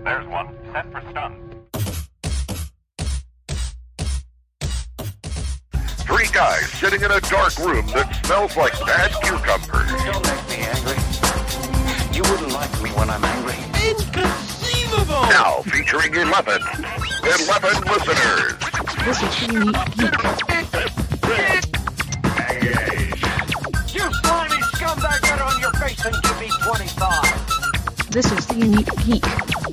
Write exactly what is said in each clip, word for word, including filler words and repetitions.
There's one. Set for stun. Three guys sitting in a dark room that smells like bad cucumbers. Don't make me angry. You wouldn't like me when I'm angry. Inconceivable! Now featuring eleven. eleven listeners. This is the Unique Geek. You slimy scumbag, get on your face and give me twenty-five. This is the Unique Geek.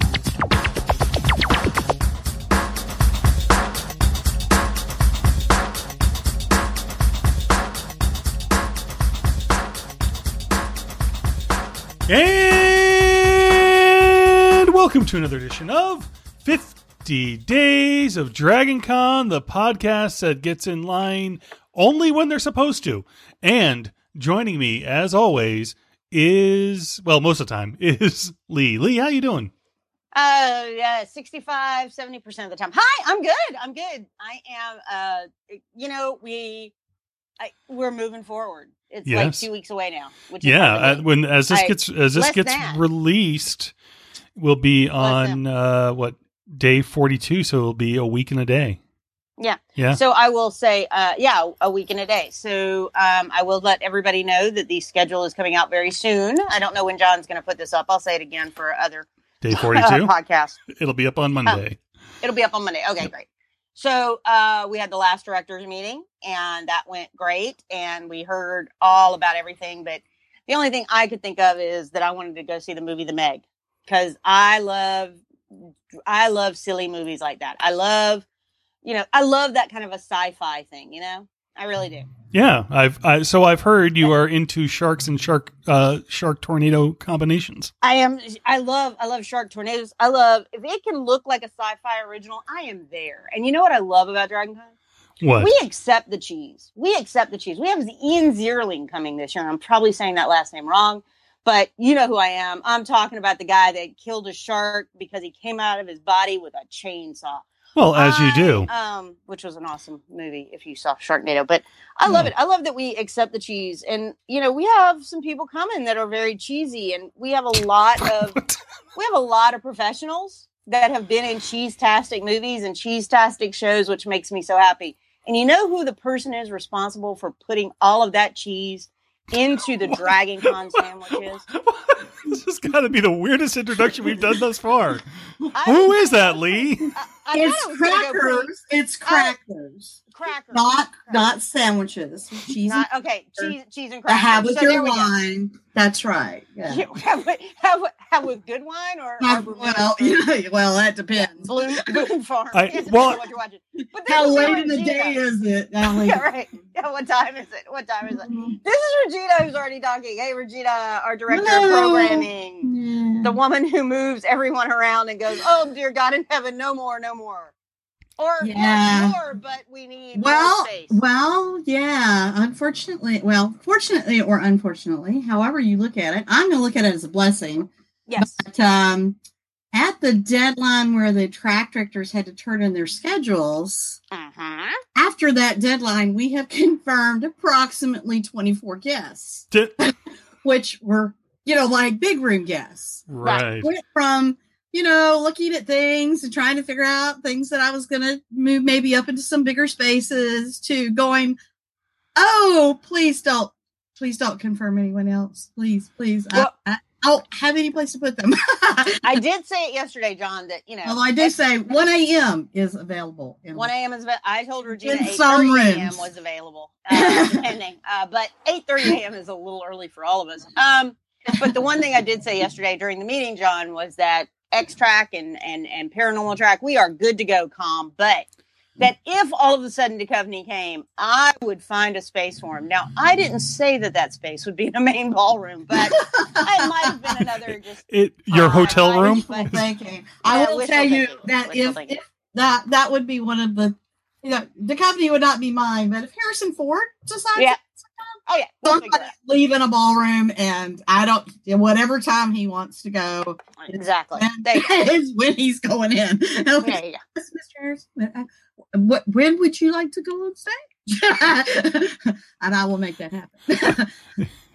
And welcome to another edition of fifty Days of Dragon Con, the podcast that gets in line only when they're supposed to. And joining me, as always, is, well, most of the time, is Lee. Lee, how you doing? Uh, yeah, sixty-five, seventy percent of the time. Hi, I'm good. I'm good. I am, uh, you know, we, I, we're moving forward. It's Yes. like two weeks away now. Which is Yeah, hard to uh, believe. when as this I- gets as this less gets than. released, will be Less on than. uh what day forty-two, so it'll be a week and a day. Yeah. Yeah. So I will say, uh, yeah, a week and a day. So um, I will let everybody know that the schedule is coming out very soon. I don't know when John's going to put this up. I'll say it again for other Day uh, forty-two. podcasts. It'll be up on Monday. It'll be up on Monday. Okay, great. So uh, we had the last directors meeting, and that went great. And we heard all about everything. But the only thing I could think of is that I wanted to go see the movie The Meg, because I love, I love silly movies like that. I love, you know, I love that kind of a sci-fi thing. You know, I really do. Yeah, I've I, so I've heard you are into sharks and shark uh shark tornado combinations. I am. I love. I love shark tornadoes. I love if it can look like a sci-fi original. I am there. And you know what I love about Dragon Con? What? We accept the cheese. We accept the cheese. We have Ian Zierling coming this year. I'm probably saying that last name wrong, but you know who I am. I'm talking about the guy that killed a shark because he came out of his body with a chainsaw. Well, as you I, do. Um, which was an awesome movie if you saw Sharknado. But I love Yeah. it. I love that we accept the cheese. And, you know, we have some people coming that are very cheesy. And we have a lot of we have a lot of professionals that have been in cheese-tastic movies and cheese-tastic shows, which makes me so happy. And you know who the person is responsible for putting all of that cheese into the Dragon Con sandwiches? This has got to be the weirdest introduction we've done thus far. I- Who is that, Lee? I, I It's thought I was gonna go pretty- crackers. It's crackers. Crackers. Not not sandwiches. Cheese Not, and okay, cheese, cheese and to have crackers. with So there your we go. wine. That's right. Yeah. Yeah, have, with- have, with- have with good wine or, Have- or well, yeah, well, that depends. Bloom, Bloom Farm. I- It depends well- on what you're watching. But this How is late in the Regina. day is it? How late- Yeah, right. Yeah, what time is it? What time is it? This is Regina who's already talking. Hey, Regina, our director of Hello. programming. Yeah. The woman who moves everyone around and goes, oh, dear God in heaven, no more, no more. Or Yeah. more, but we need Well, more space. well, yeah. Unfortunately, well, fortunately or unfortunately, however you look at it, I'm going to look at it as a blessing. Yes. But um, at the deadline where the track directors had to turn in their schedules, Uh-huh. after that deadline, we have confirmed approximately twenty-four guests, Di- which were, you know, like big room guests. right. Went from, you know, looking at things and trying to figure out things that I was going to move maybe up into some bigger spaces to going, oh, please don't, please don't confirm anyone else. Please, please. Well- I, I, I don't have any place to put them. I did say it yesterday, John, that, you know. Although I do say one a.m. is available. in- one a.m. is, ava- I told Regina In eight some thirty a.m. rooms. was available, uh, depending. Uh, but eight thirty a.m. is a little early for all of us. Um, but the one thing I did say yesterday during the meeting, John, was that X-Track and, and, and Paranormal Track, we are good to go, calm. But that if all of a sudden Duchovny came, I would find a space for him. Now, I didn't say that that space would be in a main ballroom, but it might have been another just It your Uh, hotel I- room? Wishful thinking. I Yeah, will wishful tell you thinking. that Wishful if, thinking. if that that would be one of the, you know, the company would not be mine, but if Harrison Ford decides Yeah. to oh yeah, we'll figure it somebody's leaving a ballroom and I don't, whatever time he wants to go, out. Exactly. when, There you go. is when he's going in. And I'm like, There you go. "Yes, Mister Harrison, uh, what, when would you like to go on stage?" And I will make that happen.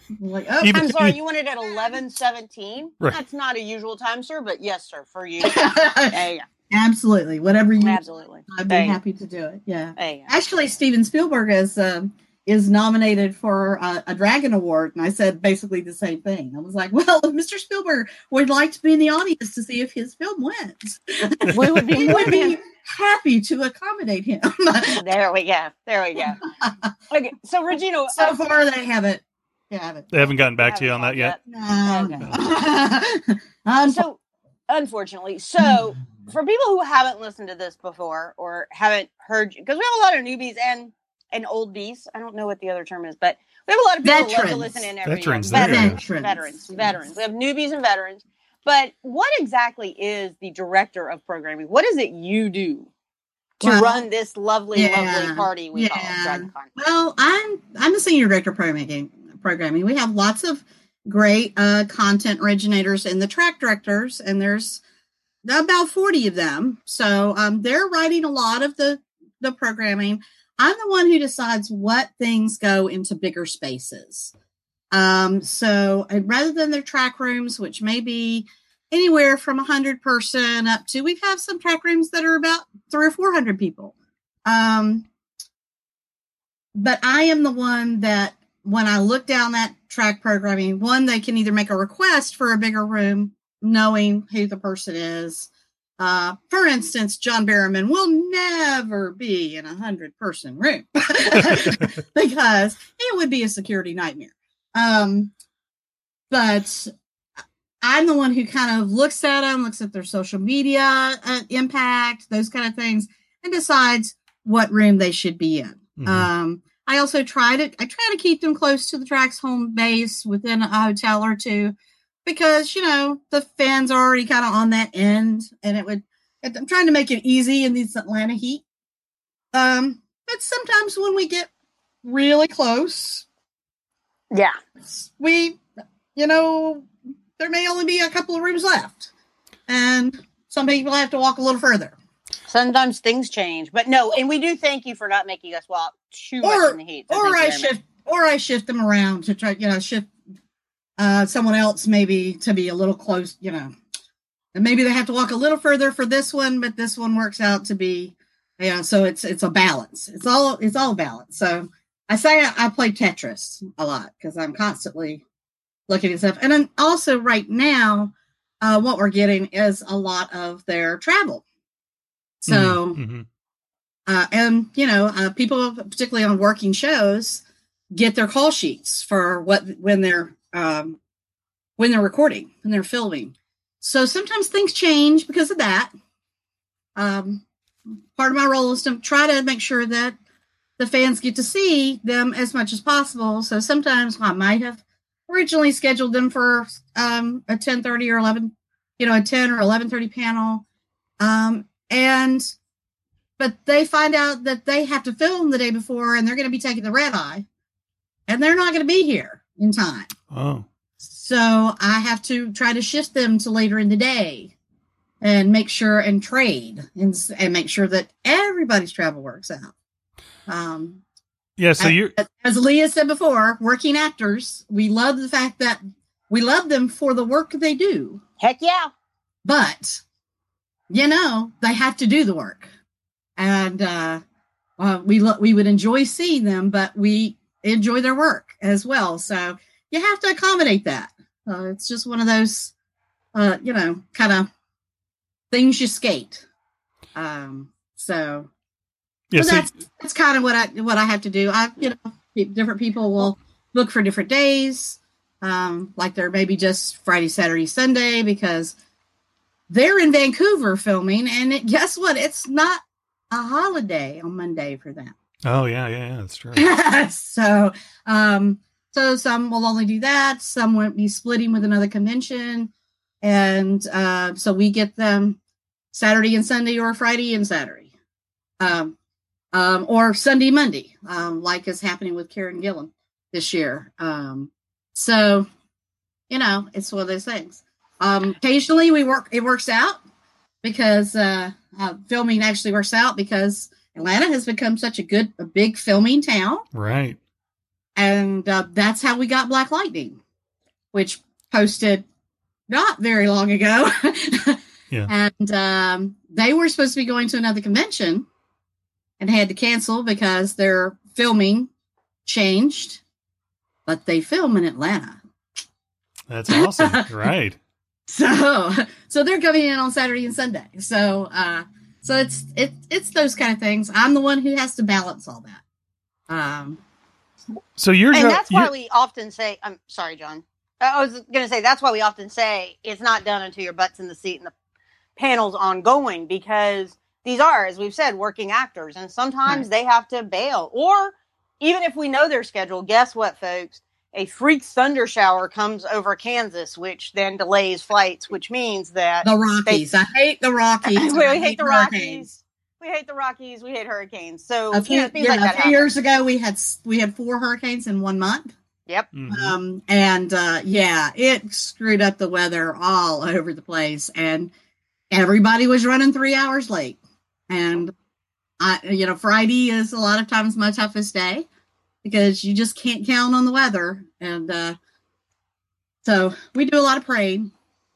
Like, oh, Even- I'm sorry, you wanted at eleven seventeen? Right. That's not a usual time, sir, but yes, sir, for you. There you absolutely. Whatever you go. need, Absolutely. I'd be There you go. happy to do it. Yeah. There you go. Actually, Steven Spielberg is um, is nominated for uh, a Dragon Award, and I said basically the same thing. I was like, "Well, if Mister Spielberg would like to be in the audience to see if his film wins, We would be we more would be than happy to accommodate him." There we go. There we go. Okay, so Regina, So uh, far, they haven't. They haven't. They haven't gotten back to you on haven't that gone yet. No. Okay. Um, so unfortunately, so for people who haven't listened to this before or haven't heard, because we have a lot of newbies and and oldies. I don't know what the other term is, but we have a lot of people who love to Veterans. listen in every Veterans, year. there you Veterans, go. veterans, veterans. We have newbies and veterans. But what exactly is the director of programming? What is it you do to Well, run this lovely, yeah, lovely party we call yeah. Dragon Con? Well, I'm I'm the senior director of programming. Programming. We have lots of great uh, content originators and the track directors, and there's about forty of them. So um, they're writing a lot of the the programming. I'm the one who decides what things go into bigger spaces. Um, so uh, rather than their track rooms, which may be anywhere from a hundred person up to, we have some track rooms that are about three or four hundred people. Um, but I am the one that, when I look down that track programming, one, they can either make a request for a bigger room, knowing who the person is. Uh, for instance, John Barrowman will never be in a hundred person room because it would be a security nightmare. Um, but I'm the one who kind of looks at them, looks at their social media uh, impact, those kind of things, and decides what room they should be in. Mhm. Um, I also try to I try to keep them close to the track's home base within a hotel or two, because, you know, the fans are already kind of on that end, and it would. I'm trying to make it easy in this Atlanta heat. Um, but sometimes when we get really close, Yeah. we, you know, there may only be a couple of rooms left, and some people have to walk a little further. Sometimes things change, but no, and we do thank you for not making us walk too much Or in the heat. So or thank you I very much. shift or I shift them around to try, you know, shift uh, someone else maybe to be a little close, you know, and maybe they have to walk a little further for this one, but this one works out to be, you know, so it's it's a balance. It's all it's all balance. So I say I, I play Tetris a lot because I'm constantly looking at stuff, and then also right now, uh, what we're getting is a lot of their travel. So. Mhm. Uh, and, you know, uh, people, particularly on working shows, get their call sheets for what when they're um, when they're recording, when they're filming. So sometimes things change because of that. Um, part of my role is to try to make sure that the fans get to see them as much as possible. So sometimes I might have originally scheduled them for um, a ten thirty or eleven, you know, a ten or eleven thirty panel, um, and. But they find out that they have to film the day before, and they're going to be taking the red eye, and they're not going to be here in time. Oh. So I have to try to shift them to later in the day and make sure and trade and, and make sure that everybody's travel works out. Um, Yeah, so as, you're as Leah said before, working actors, we love the fact that we love them for the work they do, Heck yeah. but, you know, they have to do the work. And uh, uh, we lo- we would enjoy seeing them, but we enjoy their work as well. So you have to accommodate that. Uh, it's just one of those, uh, you know, kind of things you skate. Um, so, yeah, so so that's that's kind of what I what I have to do. I you know, pe- different people will look for different days. Um, like they're maybe just Friday, Saturday, Sunday because they're in Vancouver filming, and it, guess what? It's not a holiday on Monday for them. oh yeah, yeah, yeah, that's true. so, um, so some will only do that. Some won't be splitting with another convention, and uh, so we get them Saturday and Sunday, or Friday and Saturday, um, um, or Sunday, Monday, um, like is happening with Karen Gillan this year. Um, so, you know, it's one of those things. Um, occasionally, we work. It works out because. Uh, Uh, filming actually works out because Atlanta has become such a good, a big filming town. Right. and uh, that's how we got Black Lightning, which posted not very long ago. Yeah. And um, they were supposed to be going to another convention and had to cancel because their filming changed, but they film in Atlanta. That's awesome. Right. So, so they're coming in on Saturday and Sunday. So, uh, so it's, it, it's those kind of things. I'm the one who has to balance all that. Um, So you're And jo- that's why you're- we often say, I'm sorry, John. I was going to say, that's why we often say it's not done until your butt's in the seat and the panel's ongoing, because these are, as we've said, working actors. And sometimes Right. they have to bail. Or even if we know their schedule, guess what, folks? A freak thunder shower comes over Kansas, which then delays flights, which means that the Rockies. I hate the Rockies. we I hate the hurricanes. Rockies. We hate the Rockies. We hate hurricanes. So A few, you know, things yeah, like that a few happen. years ago, we had we had four hurricanes in one month. Yep. Mhm. Um, and uh, yeah, it screwed up the weather all over the place, and everybody was running three hours late. And I, you know, Friday is a lot of times my toughest day because you just can't count on the weather, and uh, so we do a lot of praying.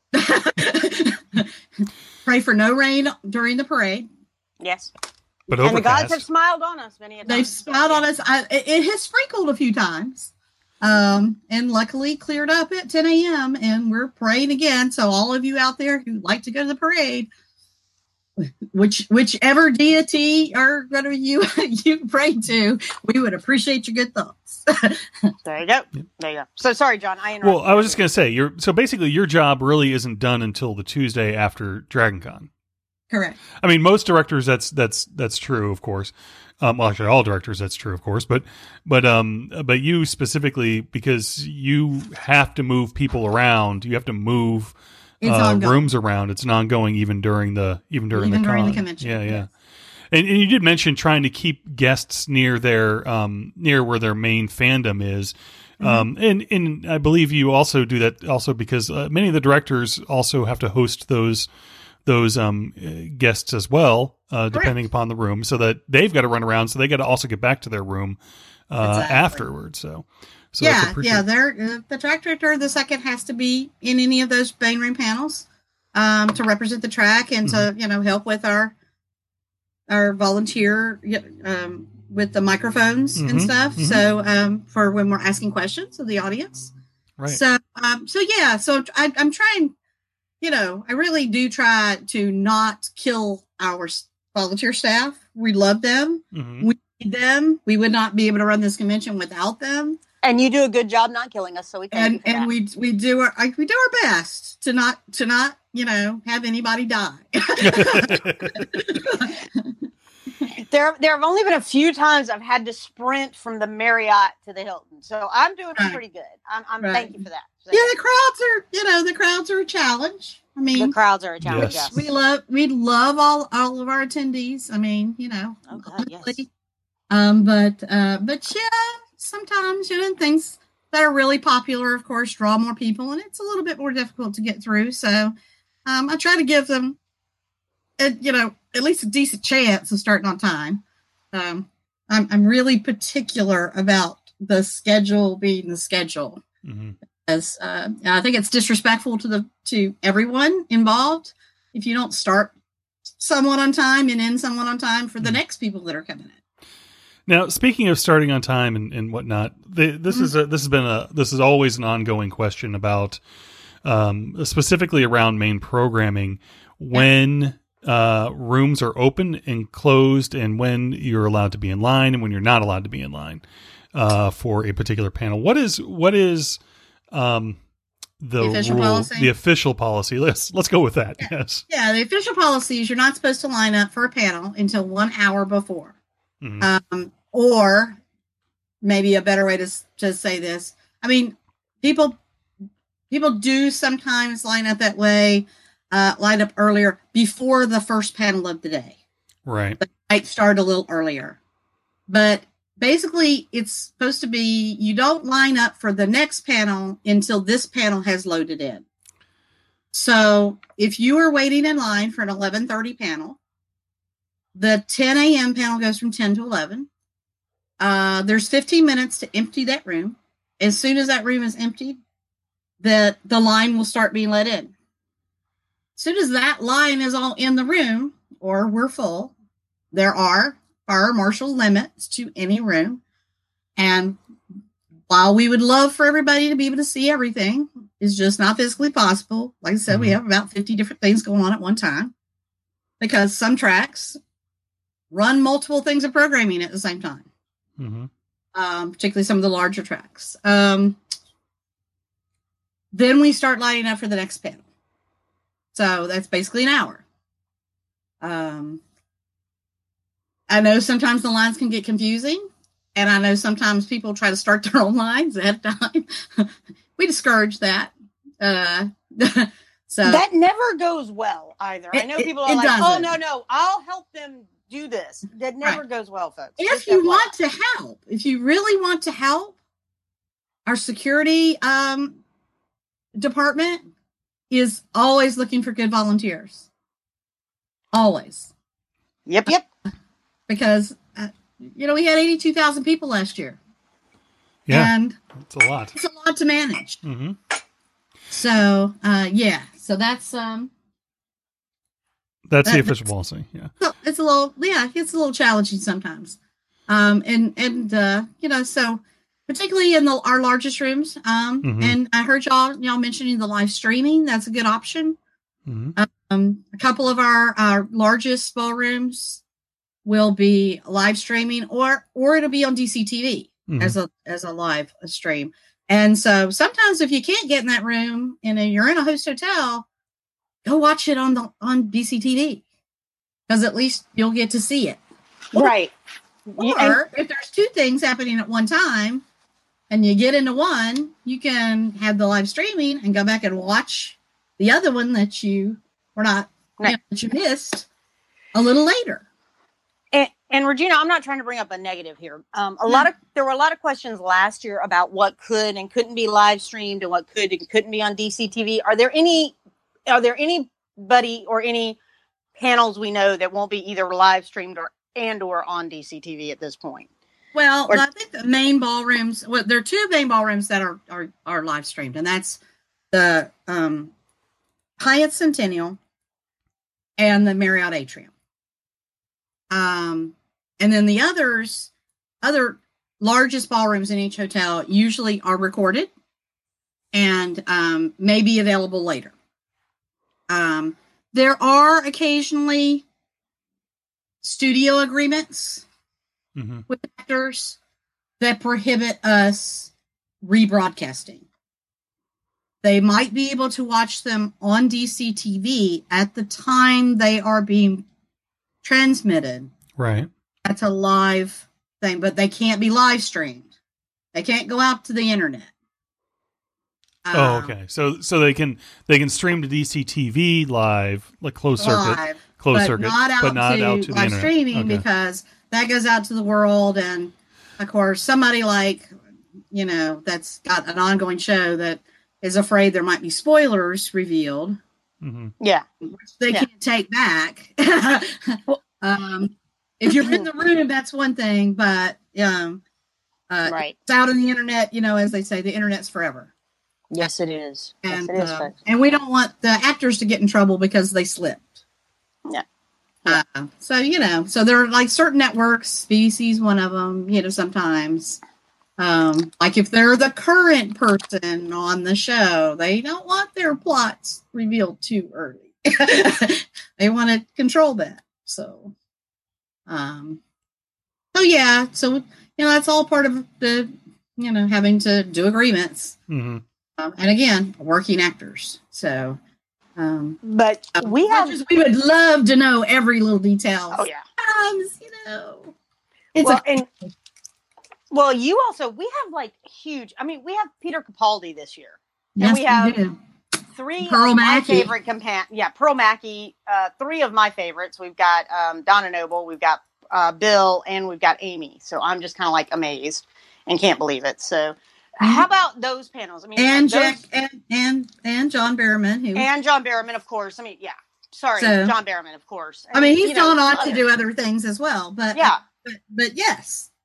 Pray for no rain during the parade. Yes. but And the gods overcast. have smiled on us many a time. They've smiled on us. I, it it has sprinkled a few times. Um, and luckily cleared up at ten a.m. and we're praying again. So all of you out there who like to go to the parade, which whichever deity or whatever you you pray to, we would appreciate your good thoughts. There you go. There you go. So sorry, John. I interrupted. Well, I was just going to say, you're so basically your job really isn't done until the Tuesday after DragonCon. Correct. I mean, most directors, that's that's that's true, of course. Um, well, actually, all directors, that's true, of course. But but um, but you specifically, because you have to move people around, you have to move It's uh, ongoing. rooms around. It's an ongoing even during the even during Even the during the con. convention, Yeah, yeah. yes. And, and you did mention trying to keep guests near their um near where their main fandom is. Mm-hmm. Um, and, and I believe you also do that also because uh, many of the directors also have to host those those um uh, guests as well, uh, depending upon the room, so that they've got to run around, so they got to also get back to their room uh, Exactly. afterwards. So, so that's yeah, appreciated. yeah. They're, uh, the track director of the second has to be in any of those main room panels um, to represent the track and to you know help with our our volunteer um, with the microphones and Mhm, stuff. mhm. So um, for when we're asking questions of the audience. Right. So um, so yeah. So I, I'm trying. You know, I really do try to not kill our s- volunteer staff. We love them. Mhm. We need them. We would not be able to run this convention without them. And you do a good job not killing us, so we thank you And for and that. we we do our like, we do our best to not to not you know have anybody die. There, there have only been a few times I've had to sprint from the Marriott to the Hilton, so I'm doing Right. pretty good. I'm, I'm Right. thank you for that. So, Yeah, the crowds are you know the crowds are a challenge. I the mean, crowds are a challenge. Yes. Yes. we love we love all all of our attendees. I mean, you know, Oh, God, yes. honestly. um, but uh, but yeah, sometimes you know things that are really popular, of course, draw more people, and it's a little bit more difficult to get through. So um, I try to give them, a, you know, at least a decent chance of starting on time. Um, I'm I'm really particular about the schedule being the schedule. Mhm. As uh, I think it's disrespectful to the to everyone involved if you don't start someone on time and end someone on time for the Mm. next people that are coming in. Now, speaking of starting on time and, and whatnot, the, this Mm-hmm. is a, this has been a this is always an ongoing question about um, specifically around main programming when uh, rooms are open and closed, and when you're allowed to be in line and when you're not allowed to be in line uh, for a particular panel. What is what is um, the, The official rule, policy? the official policy? Let's let's go with that. Yes. Yeah, the official policy is you're not supposed to line up for a panel until one hour before. Mhm. Um, or maybe a better way to s- to say this. I mean, people people do sometimes line up that way, uh, line up earlier before the first panel of the day. Right. Might start a little earlier, but basically it's supposed to be you don't line up for the next panel until this panel has loaded in. So if you are waiting in line for an eleven thirty panel, the ten a.m. panel goes from ten to eleven. Uh, there's fifteen minutes to empty that room. As soon as that room is emptied, that the line will start being let in. As soon as that line is all in the room, or we're full, there are fire marshal limits to any room. And while we would love for everybody to be able to see everything, it's just not physically possible. Like I said, mm-hmm. we have about fifty different things going on at one time because some tracks run multiple things of programming at the same time, mm-hmm. um, particularly some of the larger tracks. Um, then we start lining up for the next panel. So that's basically an hour. Um, I know sometimes the lines can get confusing, and I know sometimes people try to start their own lines ahead of time. We discourage that. Uh, so that never goes well either. It, I know it, people it are like, doesn't. "Oh no, no, I'll help them do this." That never Right. goes well, folks. If Just you F Y I. want to help, if you really want to help, our security um, department is always looking for good volunteers. Always. Yep, yep. Because, uh, you know, we had eighty-two thousand people last year. Yeah, And it's a lot. it's a lot to manage. Mm-hmm. So, uh, yeah. So that's, um, That's the That- official policy. Yeah. so it's a little, yeah, it's a little challenging sometimes. Um, and, and, uh, you know, so particularly in the, our largest rooms. Um, Mhm. and I heard y'all, y'all mentioning the live streaming. That's a good option. Mm-hmm. Um, a couple of our, our largest ballrooms will be live streaming, or, or it'll be on D C T V Mhm. as a, as a live stream. And so sometimes if you can't get in that room and you're in a host hotel, go watch it on the, on D C T V, because at least you'll get to see it. Right. Or Yeah, and- if there's two things happening at one time and you get into one, you can have the live streaming and go back and watch the other one that you were not, you Right. know, that you missed a little later. And, and Regina, I'm not trying to bring up a negative here. Um, a lot of there were a lot of questions last year about what could and couldn't be live streamed and what could and couldn't be on D C T V. Are there any? Are there anybody or any panels we know that won't be either live streamed or and or on D C T V at this point? Well, Or- I think the main ballrooms, well, there are two main ballrooms that are, are, are live streamed, and that's the um, Hyatt Centennial and the Marriott Atrium. Um, and then the others, other largest ballrooms in each hotel usually are recorded and um, may be available later. Um, there are occasionally studio agreements Mm-hmm. with actors that prohibit us rebroadcasting. They might be able to watch them on D C T V at the time they are being transmitted. Right. That's a live thing, but they can't be live streamed. They can't go out to the internet. Oh, Um, okay. So so they can they can stream to D C T V live, like closed circuit, live, closed but circuit, not out but not to out to the live internet. streaming, Okay. because that goes out to the world, and of course somebody like, you know, that's got an ongoing show that is afraid there might be spoilers revealed, Mm-hmm. Yeah. which they Yeah. can't take back. um, if you're in the room, that's one thing, but um, uh, Right. it's out on the internet. You know, as they say, the internet's forever, Yes, it is. and yes, it is. uh, folks. and we don't want the actors to get in trouble because they slipped. Yeah. Uh, so, you know, so there are like certain networks, B B C's one of them, you know, sometimes. Um, like if they're the current person on the show, they don't want their plots revealed too early. They want to control that. So, um, so yeah, so, you know, that's all part of the, you know, having to do agreements. Mm-hmm. Um, and again, working actors. So, um, But uh, we much have. as we would love to know every little detail. Oh yeah. Sometimes, you know, it's Well, a, and well, you also we have like huge. I mean, we have Peter Capaldi this year. yes, we have- do. Three Pearl of my Mackey. favorite compan. Yeah, Pearl Mackey. Uh, three of my favorites. We've got um, Donna Noble. We've got uh, Bill, and we've got Amy. So I'm just kind of like amazed and can't believe it. So, how about those panels? I mean, and those- Jack and and and John Barrowman, who and John Barrowman, of course. I mean, yeah. Sorry, So- John Barrowman, of course. I mean, he's you know, gone on to other- do other things as well. But Yeah. but, but yes,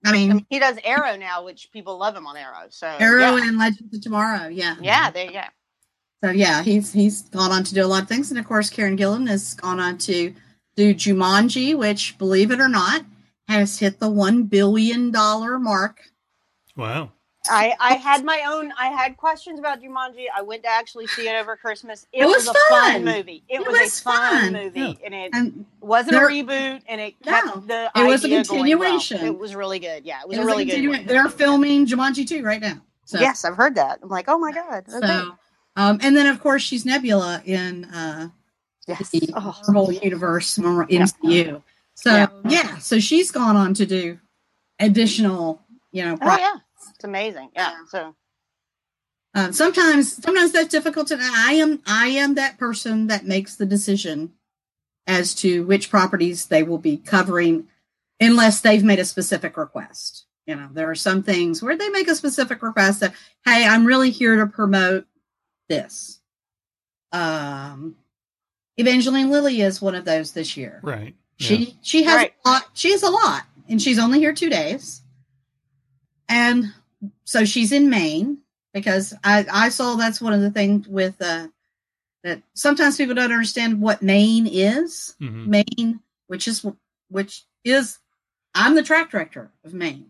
I mean, He does Arrow now, which people love him on Arrow. So Arrow yeah. and Legends of Tomorrow. Yeah. Yeah, there you go. So yeah, he's he's gone on to do a lot of things, and of course, Karen Gillan has gone on to do Jumanji, which, believe it or not, has hit the one billion dollar mark. Wow. I, I had my own, I had questions about Jumanji. I went to actually see it over Christmas. It, It was was, a fun fun. movie. It, It was, was a fun, fun. movie. Yeah. And it And wasn't there- a reboot, and it kept No, the it was a idea going well. continuation. It was really good. Yeah, it was it a was really a good continu- one. They're filming Jumanji two right now. So, Yes, I've heard that. I'm like, oh my God. Okay. So, um, and then of course she's Nebula in uh, yes. the Oh. Marvel Universe M C U. So Yeah. yeah, so she's gone on to do additional, you know, Oh, projects. yeah. It's amazing. Yeah. So, Um, sometimes, sometimes that's difficult to. I am, I am that person that makes the decision as to which properties they will be covering, unless they've made a specific request. You know, there are some things where they make a specific request that, hey, I'm really here to promote this. Um, Evangeline Lilly is one of those this year. Right. Yeah. She she has Right. a lot. She has a lot, and she's only here two days, and so she's in Maine because I I saw that's one of the things with uh, that sometimes people don't understand what Maine is. Mhm. Maine, which is which is I'm the track director of Maine,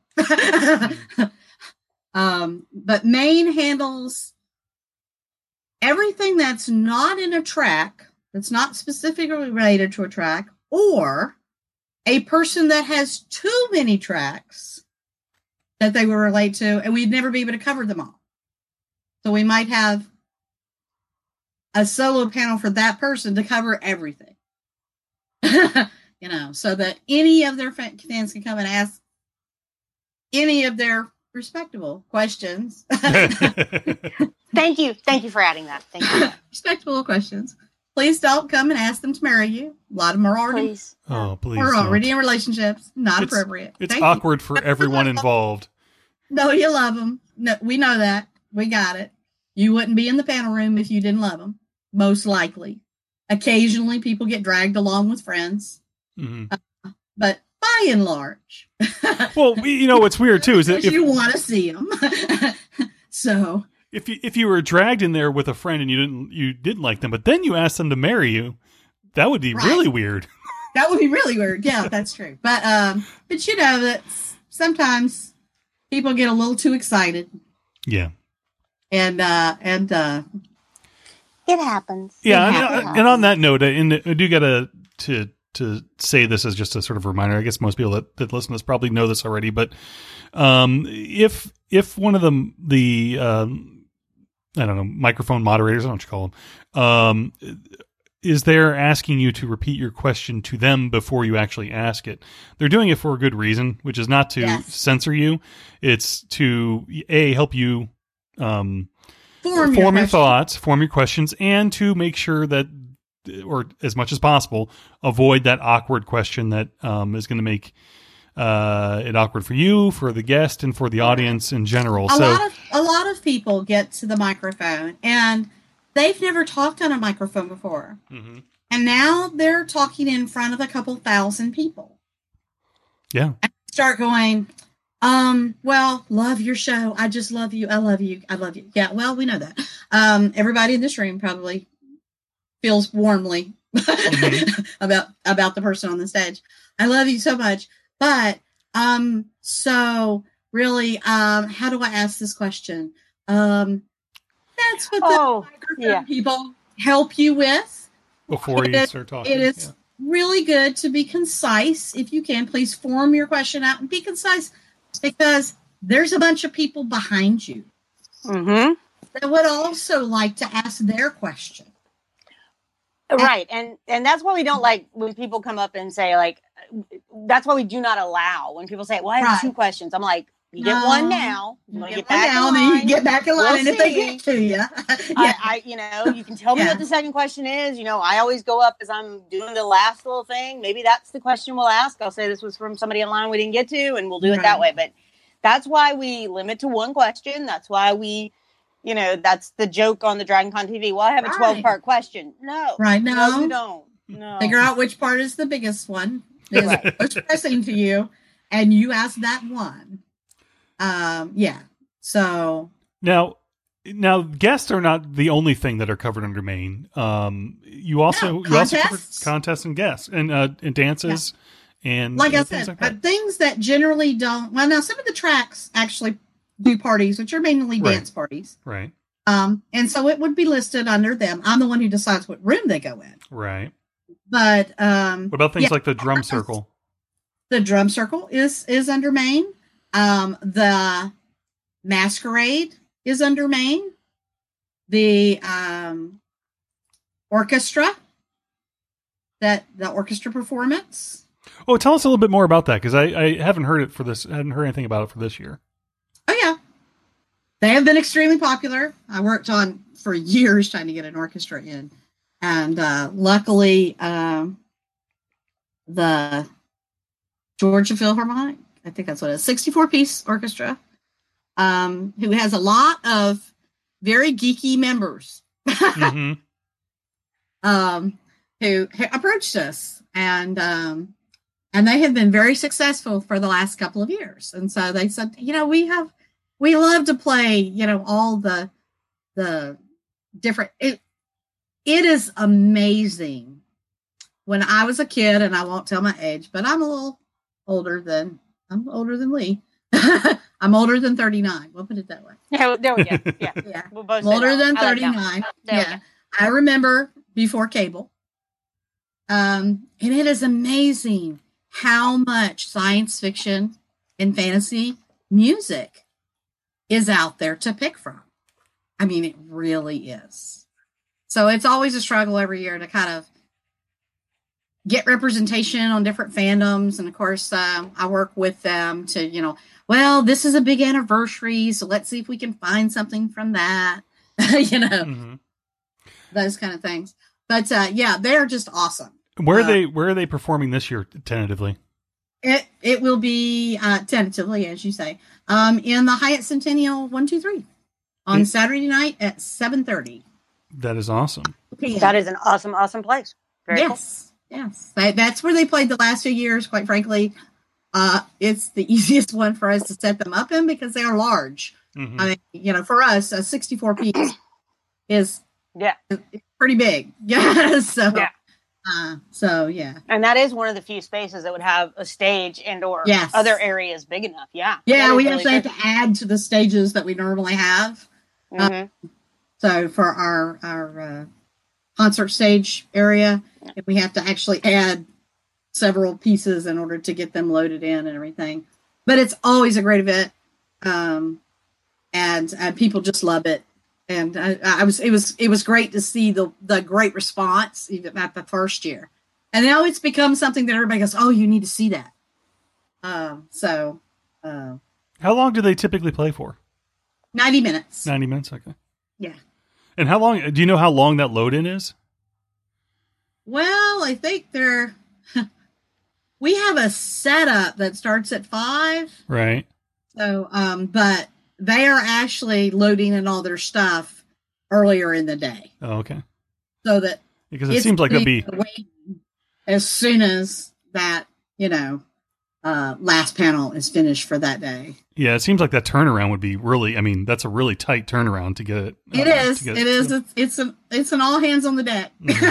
um, but Maine handles everything that's not in a track, that's not specifically related to a track, or a person that has too many tracks that they will relate to, and we'd never be able to cover them all. So we might have a solo panel for that person to cover everything. You know, so that any of their fa- fans can come and ask any of their respectable questions. thank you. Thank you for adding that. Thank you. Respectable questions. Please don't come and ask them to marry you. A lot of them are already, Please. Oh, please. are don't. already in relationships. Not It's- appropriate. It's Thank you. awkward for everyone involved. No, you love them. No, we know that. We got it. You wouldn't be in the panel room if you didn't love them. Most likely. Occasionally, people get dragged along with friends, Mhm. but by and large, Well, we- you know what's weird too is that if if you want to see them. So, if you if you were dragged in there with a friend and you didn't you didn't like them, but then you asked them to marry you, that would be Right. really weird. that would be really weird. Yeah, that's true. But um, but you know that sometimes people get a little too excited, Yeah. and uh, and uh, It happens. Yeah, It and, happens. and on that note, I, and I do gotta to to say this as just a sort of reminder. I guess most people that, that listen to this probably know this already, but um, if if one of them the um, I don't know microphone moderators, I don't know what you call them, um, is there asking you to repeat your question to them before you actually ask it, they're doing it for a good reason, which is not to Yes. censor you. It's to a help you. Um, form, form your, question. thoughts, form your questions, and to make sure that, or as much as possible, avoid that awkward question that um, is going to make uh, it awkward for you, for the guest, and for the audience in general. A so, lot of a lot of people get to the microphone and they've never talked on a microphone before, Mhm. and now they're talking in front of a couple thousand people. yeah, Start going, um, well, love your show. I just love you. I love you. I love you. Yeah, well, we know that. Um, everybody in this room probably feels warmly Mhm. about about the person on the stage. I love you so much. But um, so really, um, how do I ask this question? Um, that's what the Oh, microphone yeah. people help you with. before you It- start talking. It is really good to be concise. If you can, please form your question out and be concise, because there's a bunch of people behind you Mm-hmm. that would also like to ask their question. Right, and and that's why we don't like when people come up and say like, that's why we do not allow when people say, "Well, I have Right. two questions." I'm like, "You get No. one now. You You want to get get one back down, in and you line. can get back in line, We'll and if they see. get to you, yeah. I, I, you know, you can tell me Yeah. what the second question is. You know, I always go up as I'm doing the last little thing. Maybe that's the question we'll ask. I'll say this was from somebody in line we didn't get to, and we'll do it that way. Right. But that's why we limit to one question. That's why we, you know, that's the joke on the DragonCon T V. Well, I have a Right. twelve part question. No, Right, no, no. you don't. No. Figure out which part is the biggest one, is Right. most pressing to you, and you asked that one. Um, yeah. So Now, now guests are not the only thing that are covered under Maine. Um, you also No, you also cover contests. contests and guests and uh, and dances and like uh, I things said, like uh, that. things that generally don't. Well, now some of the tracks actually do parties, which are mainly Right. dance parties. Right, Um, and so it would be listed under them. I'm the one who decides what room they go in. right. But um, What about things yeah, like the drum circle? the drum circle is is under Maine. Um, the masquerade is under Maine. The um, orchestra, that the orchestra performance. Oh, tell us a little bit more about that because I, I haven't heard it for this. I haven't heard anything about it for this year. Oh yeah, they have been extremely popular. I worked on for years trying to get an orchestra in, and uh, luckily, um, the Georgia Philharmonic, I think that's what it is, sixty-four piece orchestra, um, who has a lot of very geeky members, hmm um, who, who approached us, and um, and they have been very successful for the last couple of years. And so they said, you know, we have, we love to play, you know, all the the different. It it is amazing. When I was a kid, and I won't tell my age, but I'm a little older than I'm older than Lee. I'm older than thirty-nine. We'll put it that way. Yeah, there we go. Yeah. Yeah. We'll both I'm say older that than one. I like that one. thirty-nine. There we Yeah. I remember before cable. Um, and it is amazing how much science fiction and fantasy music is out there to pick from. I mean, it really is. So it's always a struggle every year to kind of get representation on different fandoms. And of course, um, I work with them to, you know, well, this is a big anniversary, so let's see if we can find something from that, you know, hmm those kind of things. But uh, yeah, they're just awesome. Where are Uh, they? Where are they performing this year? Tentatively, It it will be uh, tentatively, as you say, um, in the Hyatt Centennial one two three on Mm. Saturday night at seven thirty. that is awesome. That is an awesome, awesome place. Very cool. Yes, yes. That, that's where they played the last few years. Quite frankly, uh, it's the easiest one for us to set them up in because they are large. Mhm. I mean, you know, for us, a sixty-four piece is Yeah. pretty big. Yeah. So, Yeah. Uh, so yeah. And that is one of the few spaces that would have a stage and or Yes. other areas big enough. Yeah. Yeah, That is we really actually have good. to add to the stages that we normally have. Mhm. So for our our uh, concert stage area, we have to actually add several pieces in order to get them loaded in and everything. But it's always a great event, um, and and people just love it. And I, I was it was it was great to see the the great response even at the first year, and now it's become something that everybody goes, "Oh, you need to see that." Um, so uh, How long do they typically play for? ninety minutes. Ninety minutes. Okay. Yeah. And how long? Do you know how long that load in is? Well, I think they're. We have a setup that starts at five. Right. So, um, but they are actually loading in all their stuff earlier in the day, Oh, okay. so that Because it it's seems like that'd be. waiting as soon as that you know uh, last panel is finished for that day. Yeah, it seems like that turnaround would be really. I mean, that's a really tight turnaround to get it. It uh, is. to get It is. to- It's, it's an. It's an all hands on the deck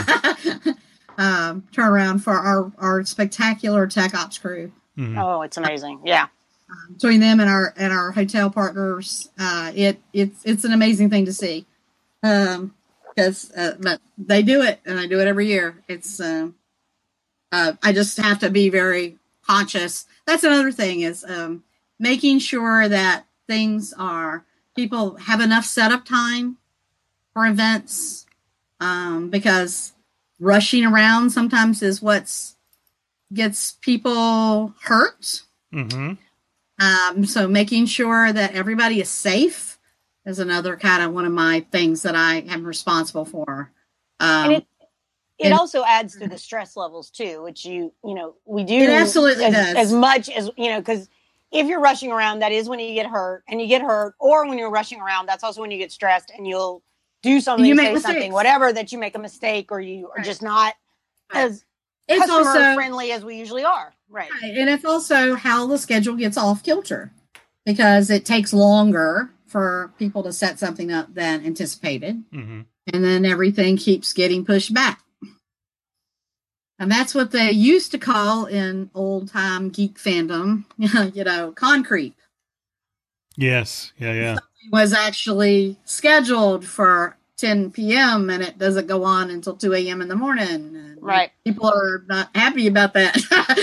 um, turnaround for our our spectacular tech ops crew. Mhm. Oh, it's amazing. Yeah. Between them and our and our hotel partners, uh, it it's it's an amazing thing to see. Um, because uh, but they do it, and I do it every year. It's um, uh, I just have to be very conscious. That's another thing is um, making sure that things are people have enough setup time for events, um, because rushing around sometimes is what's gets people hurt. Mhm. Um, so making sure that everybody is safe is another kind of one of my things that I am responsible for. Um, And it it and- also adds to the stress levels too, which you you know we do It absolutely as, does. as much as you know because if you're rushing around, that is when you get hurt, and you get hurt, or when you're rushing around, that's also when you get stressed and you'll do something, You say make something, mistakes. whatever, that you make a mistake or you are Right. just not Right. as it's customer also friendly as we usually are. right. Right, and it's also how the schedule gets off kilter because it takes longer for people to set something up than anticipated, Mm-hmm. and then everything keeps getting pushed back. And that's what they used to call in old time geek fandom, you know, con creep. Yes. Yeah. Yeah. It was actually scheduled for ten p.m. and it doesn't go on until two a.m. in the morning. And Right. people are not happy about that.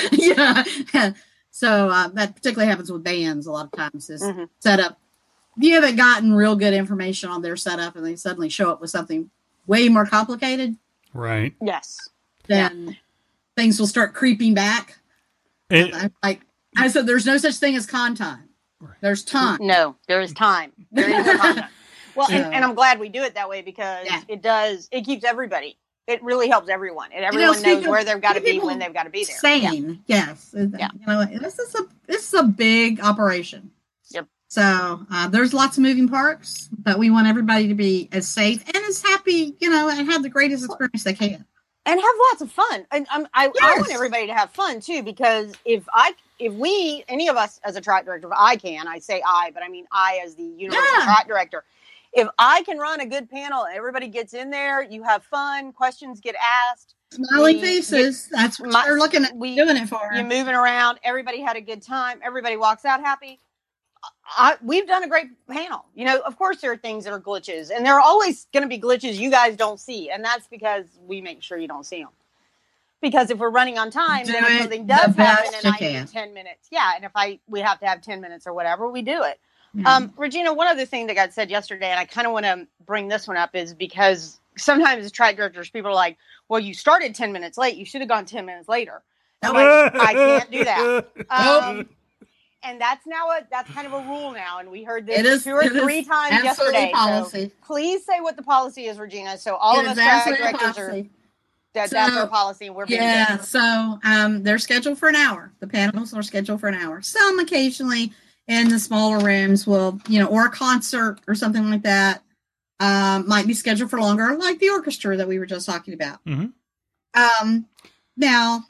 Yeah. So uh, that particularly happens with bands a lot of times. Is Mhm. setup. If you haven't gotten real good information on their setup and they suddenly show up with something way more complicated, Right. Yes. then things will start creeping back. It, I, like I said, there's no such thing as con time. There's time. No, there is time. There is no time. Well, and, So- and I'm glad we do it that way because Yeah. it does. It keeps everybody. It really helps everyone, and know, everyone speaking knows of- where they've got to be people when they've got to be there. Yeah. Sane, yes. Yeah. You know, this is a this is a big operation. Yep. So uh, there's lots of moving parts, but we want everybody to be as safe and as happy, you know, and have the greatest experience they can. And have lots of fun. And um, I, I Yes. want everybody to have fun too, because if I, if we, any of us as a track director, if I can, I say I, but I mean I as the universal Yeah. track director. If I can run a good panel and everybody gets in there, you have fun, questions get asked, Smiling We- faces. That's what my- you're looking at we- doing it for. you're moving around, everybody had a good time, everybody walks out happy. I, we've done a great panel. You know, of course there are things that are glitches, and there are always going to be glitches you guys don't see, and that's because we make sure you don't see them. Because if we're running on time, Do then if it something the does happen best and you I can. need ten minutes, yeah, and if I we have to have ten minutes or whatever, we do it. Mhm. Um, Regina, one other thing that got said yesterday, and I kind of want to bring this one up, is because sometimes as track directors, people are like, "Well, you started ten minutes late. You should have gone ten minutes later." I'm like, I can't do that. Um, and that's now a that's kind of a rule now, and we heard this It is- two or it is three times absolutely yesterday. policy. So please say what the policy is, Regina. So all It of is us track absolutely directors are policy. that that's So, our policy, and we're being Yeah, good. so um, they're scheduled for an hour. The panels are scheduled for an hour. Some occasionally in the smaller rooms will, you know, or a concert or something like that um, might be scheduled for longer, like the orchestra that we were just talking about. Mhm. Um, now,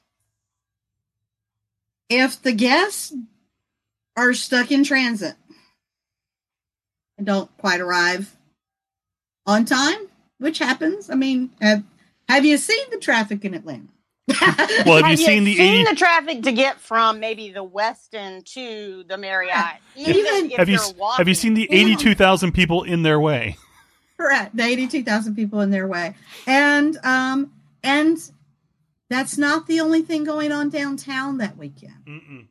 if the guests are stuck in transit and don't quite arrive on time, which happens, I mean, have, have you seen the traffic in Atlanta? Well, have you Have seen the seen eighty? the traffic to get from maybe the Westin to the Marriott? Even, Even- if Have you you're s- walking. have you seen the Yeah. eighty-two thousand people in their way? Correct. The eighty-two thousand people in their way. And um and that's not the only thing going on downtown that weekend. Mm-mm.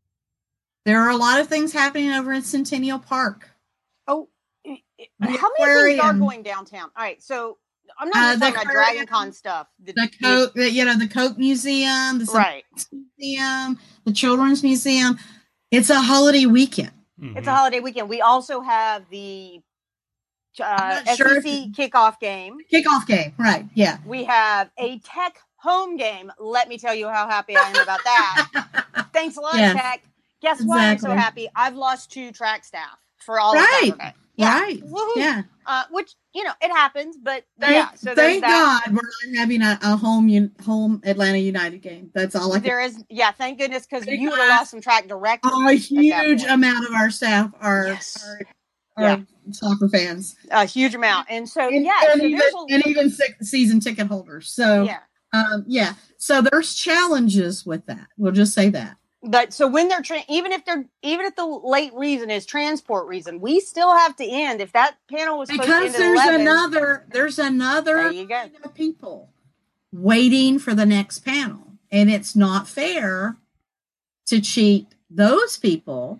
There are a lot of things happening over in Centennial Park. Oh, The how many things are aquarium. going downtown? All right, so I'm not Uh, just the talking about aquarium, Dragon Con stuff. The, The Coke, the, you know, the Coke Museum, the right. Science Museum, the Children's Museum. It's a holiday weekend. Mhm. It's a holiday weekend. We also have the uh, I'm not S sure E C kickoff game. Kickoff game, right? Yeah. We have a Tech home game. Let me tell you how happy I am about that. Thanks a lot, Yes. Tech. Guess why I'm so Exactly. happy? I've lost two track staff for all Right. of Saturday. Yeah. Right. Woohoo. Yeah. Uh, which, you know, it happens, but Thank, yeah. So there's thank that. God we're not having a, a home un, home Atlanta United game. That's all I can. There is, yeah, thank goodness, because Thank you would have God. lost some track directors. A that huge point. amount of our staff are, Yes. are, are soccer fans. A huge amount. And so, And, yeah, and so even, there's a, and even se- season ticket holders. So, yeah. um, yeah. So there's challenges with that. We'll just say that. But so when they're tra- even if they're even if the late reason is transport reason, we still have to end. If that panel was supposed to Because end at there's eleven, another, there's another there you go. kind of people waiting for the next panel. And it's not fair to cheat those people,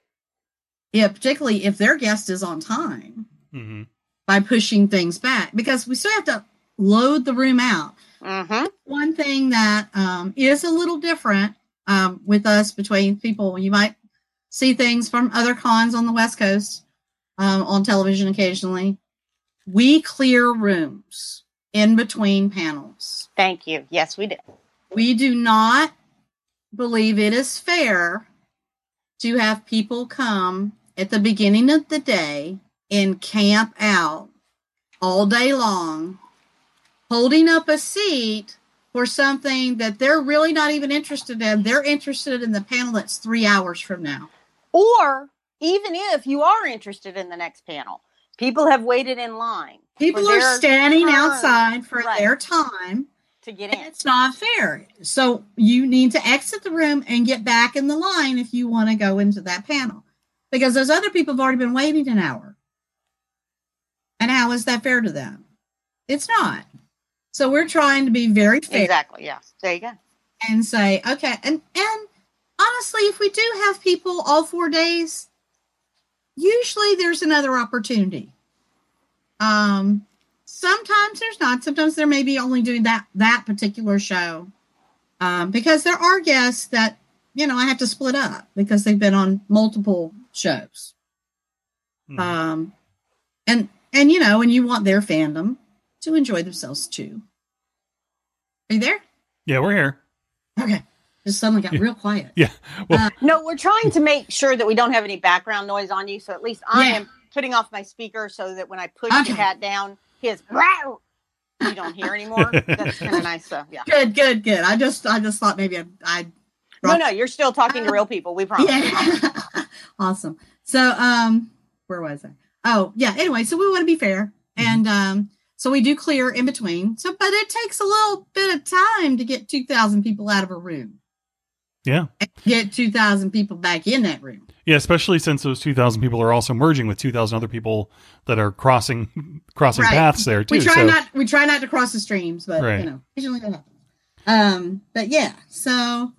yeah, particularly if their guest is on time, Mhm. by pushing things back, because we still have to load the room out. Mm-hmm. One thing that um, is a little different um, with us between people, you might see things from other cons on the West Coast um, on television occasionally. We clear rooms in between panels. Thank you. Yes, we did. We do not believe it is fair to have people come at the beginning of the day and camp out all day long, holding up a seat for something that they're really not even interested in. They're interested in the panel that's three hours from now. Or even if you are interested in the next panel, people have waited in line. People for are their standing turn outside for Right. their time. to get And in. it's not fair. So you need to exit the room and get back in the line if you want to go into that panel. Because those other people have already been waiting an hour. And how is that fair to them? It's not. So we're trying to be very fair. Exactly. Yeah. There you go. And say, okay, and and honestly, if we do have people all four days, usually there's another opportunity. Um, sometimes there's not. Sometimes there may be only doing that that particular show, um, because there are guests that you know I have to split up because they've been on multiple shows. Hmm. Um, and and you know, and you want their fandom to enjoy themselves too. Are you there? Yeah, we're here. Okay. Just suddenly got real quiet. Yeah. Well, Uh, No, we're trying to make sure that we don't have any background noise on you. So at least I Yeah. am putting off my speaker so that when I push Okay. the cat down, his "Rawr," you don't hear anymore. That's kind of nice. So yeah. Good, good, good. I just, I just thought maybe I'd. I'd No, no, you're still talking to real people. We promise. yeah, awesome. So, um, where was I? Oh, yeah. Anyway, so we want to be fair, and um, so we do clear in between. So, but it takes a little bit of time to get two thousand people out of a room. yeah. And get two thousand people back in that room. Yeah, especially since those two thousand people are also merging with two thousand other people that are crossing crossing Right. paths there too. We try so, not, we try not to cross the streams, but Right. you know, occasionally that happens. Um, but yeah, so.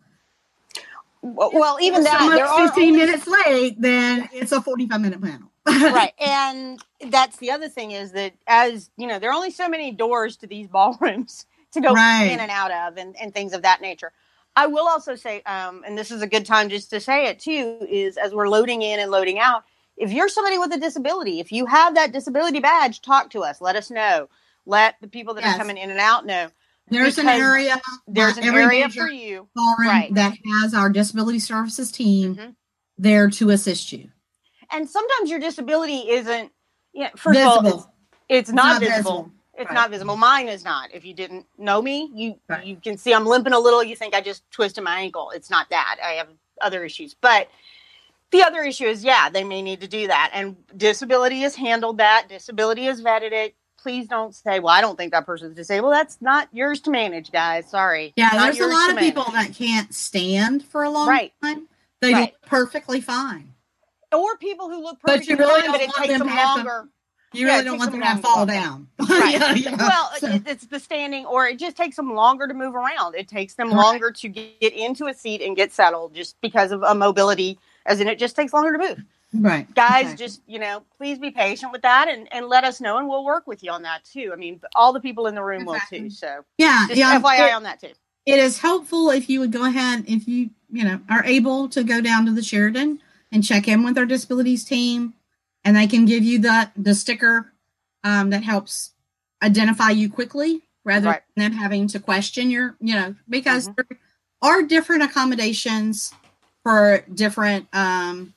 Well, well, even If that, someone's there are fifteen only- minutes late, then it's a forty-five minute panel. right. And that's the other thing is that as you know, there are only so many doors to these ballrooms to go Right. in and out of and, and things of that nature. I will also say, um, and this is a good time just to say it too, is as we're loading in and loading out, if you're somebody with a disability, if you have that disability badge, talk to us. Let us know. Let the people that Yes. are coming in and out know. There's an Because area. There's by an every area major for you. ballroom Right. that has our disability services team Mhm. there to assist you. And sometimes your disability isn't, you know, first of all, Visible. it's, it's not, not visible. visible. It's Right. not visible. Mine is not. If you didn't know me, you Right. you can see I'm limping a little. You think I just twisted my ankle. It's not that. I have other issues. But the other issue is, yeah, they may need to do that. And disability has handled that. Disability has vetted it. Please don't say, well, I don't think that person's disabled. That's not yours to manage, guys. Sorry. Yeah, Not there's a yours lot to of manage. people that can't stand for a long Right. time. They Right. look perfectly fine. Or people who look But perfectly you really fine, but don't it want takes them them to have to- longer. You Yeah, really it don't takes want them them to fall longer. down. Right. Yeah, yeah. Well, So- it, it's the standing, or it just takes them longer to move around. It takes them Correct. longer to get into a seat and get settled just because of a mobility, as in it just takes longer to move. right. Guys, Okay. just, you know, please be patient with that and, and let us know, and we'll work with you on that too. I mean, all the people in the room Exactly. will too. So yeah, just yeah. F Y I it- on that too. it is helpful if you would go ahead, if you, you know, are able to go down to the Sheridan and check in with our disabilities team, and they can give you the, the sticker um, that helps identify you quickly rather Right. than having to question your, you know, because Mhm. there are different accommodations for different, um,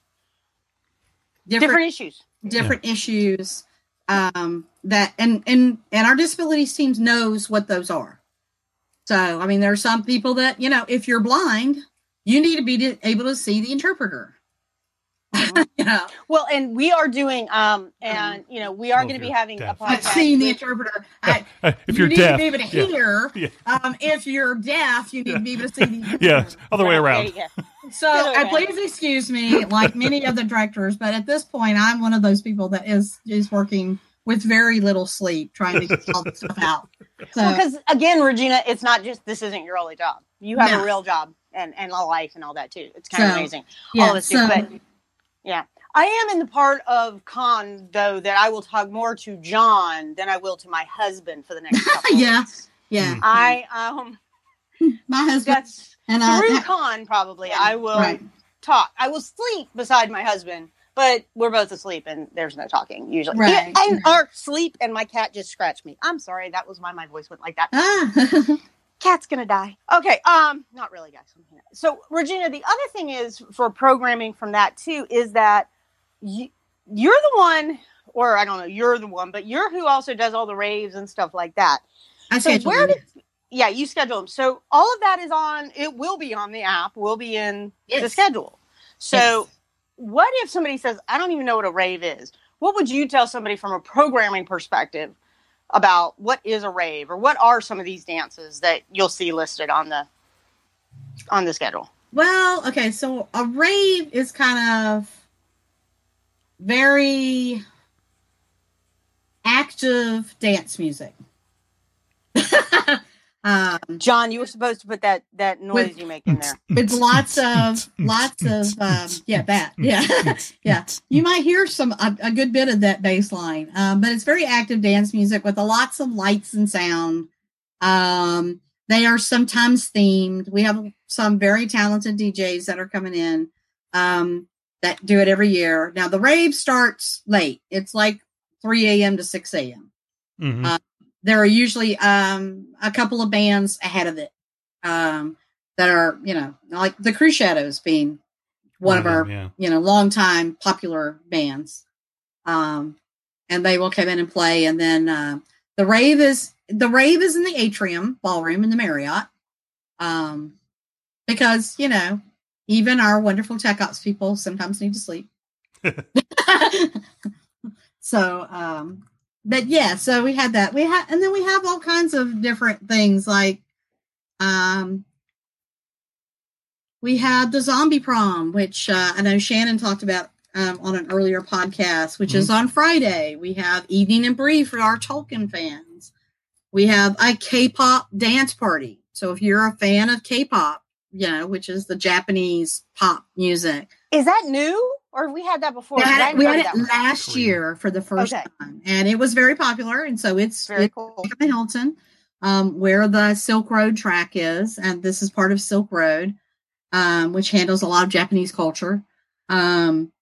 different, Different issues. different issues um, that, and, and, and our disabilities teams knows what those are. So, I mean, there are some people that, you know, if you're blind, you need to be to- able to see the interpreter. you know, Well, and we are doing, um, and, you know, we are Well, going to if be you're having deaf. a I've podcast. seen the with- interpreter. I, Uh, if you you're need deaf, to be able to yeah. hear. Yeah. Um, if you're deaf, you need to be able to see the interpreter. yeah, other way Right, around. there you go. So, Other way uh, please excuse me, like many of the directors, but at this point, I'm one of those people that is is working with very little sleep, trying to get all this stuff out. So, Well, because again, Regina, it's not just this isn't your only job. You have No. a real job and, and a life and all that too. It's kind of So, amazing. yeah, all of us do. so- But yeah, I am in the part of con though that I will talk more to John than I will to my husband for the next couple. Yeah. of weeks. yeah, I um my husband that's and I. through con probably I will Right. talk. I will sleep beside my husband. But we're both asleep and there's no talking usually. Right. Yeah, and our sleep and my cat just scratched me. I'm sorry. That was why my voice went like that. Ah. Cat's gonna die. Okay, um, not really, guys. So, Regina, the other thing is for programming from that too is that you, you're the one, or I don't know, you're the one, but you're who also does all the raves and stuff like that. I So schedule where it. did yeah, you schedule them. So all of that is on, it will be on the app, will be in Yes. the schedule. So Yes. what if somebody says, I don't even know what a rave is? What would you tell somebody from a programming perspective about what is a rave, or what are some of these dances that you'll see listed on the on the schedule? Well, okay, so a rave is kind of very active dance music. um, John, you were supposed to put that that noise With- you make in there. It's lots of lots of um, yeah that yeah yeah you might hear some a, a good bit of that bass line, um, but it's very active dance music with a lots of lights and sound. Um, they are sometimes themed. We have some very talented D Js that are coming in um, that do it every year. Now the rave starts late. It's like three a.m. to six a.m. Mhm. Uh, there are usually um, a couple of bands ahead of it. Um, that are, you know, like the Crew Shadows being one, of our, them, yeah. you know, longtime popular bands. Um, and they will come in and play. And then uh, the rave is the rave is in the atrium ballroom in the Marriott. Um, because, you know, even our wonderful tech ops people sometimes need to sleep. so, um, but yeah, so we had that. We had, and then we have all kinds of different things like, um, we had the zombie prom, which uh, I know Shannon talked about um, on an earlier podcast, which mm-hmm. is on Friday. We have Evening and Brief for our Tolkien fans. We have a K-pop dance party. So if you're a fan of K-pop, you know, which is the Japanese pop music. Is that new? Or we had that before? We had it, we had it that last one. year for the first okay. time. And it was very popular. And so it's very it's cool. in Hilton, um, where the Silk Road track is. And this is part of Silk Road. Um, which handles a lot of Japanese culture. Um,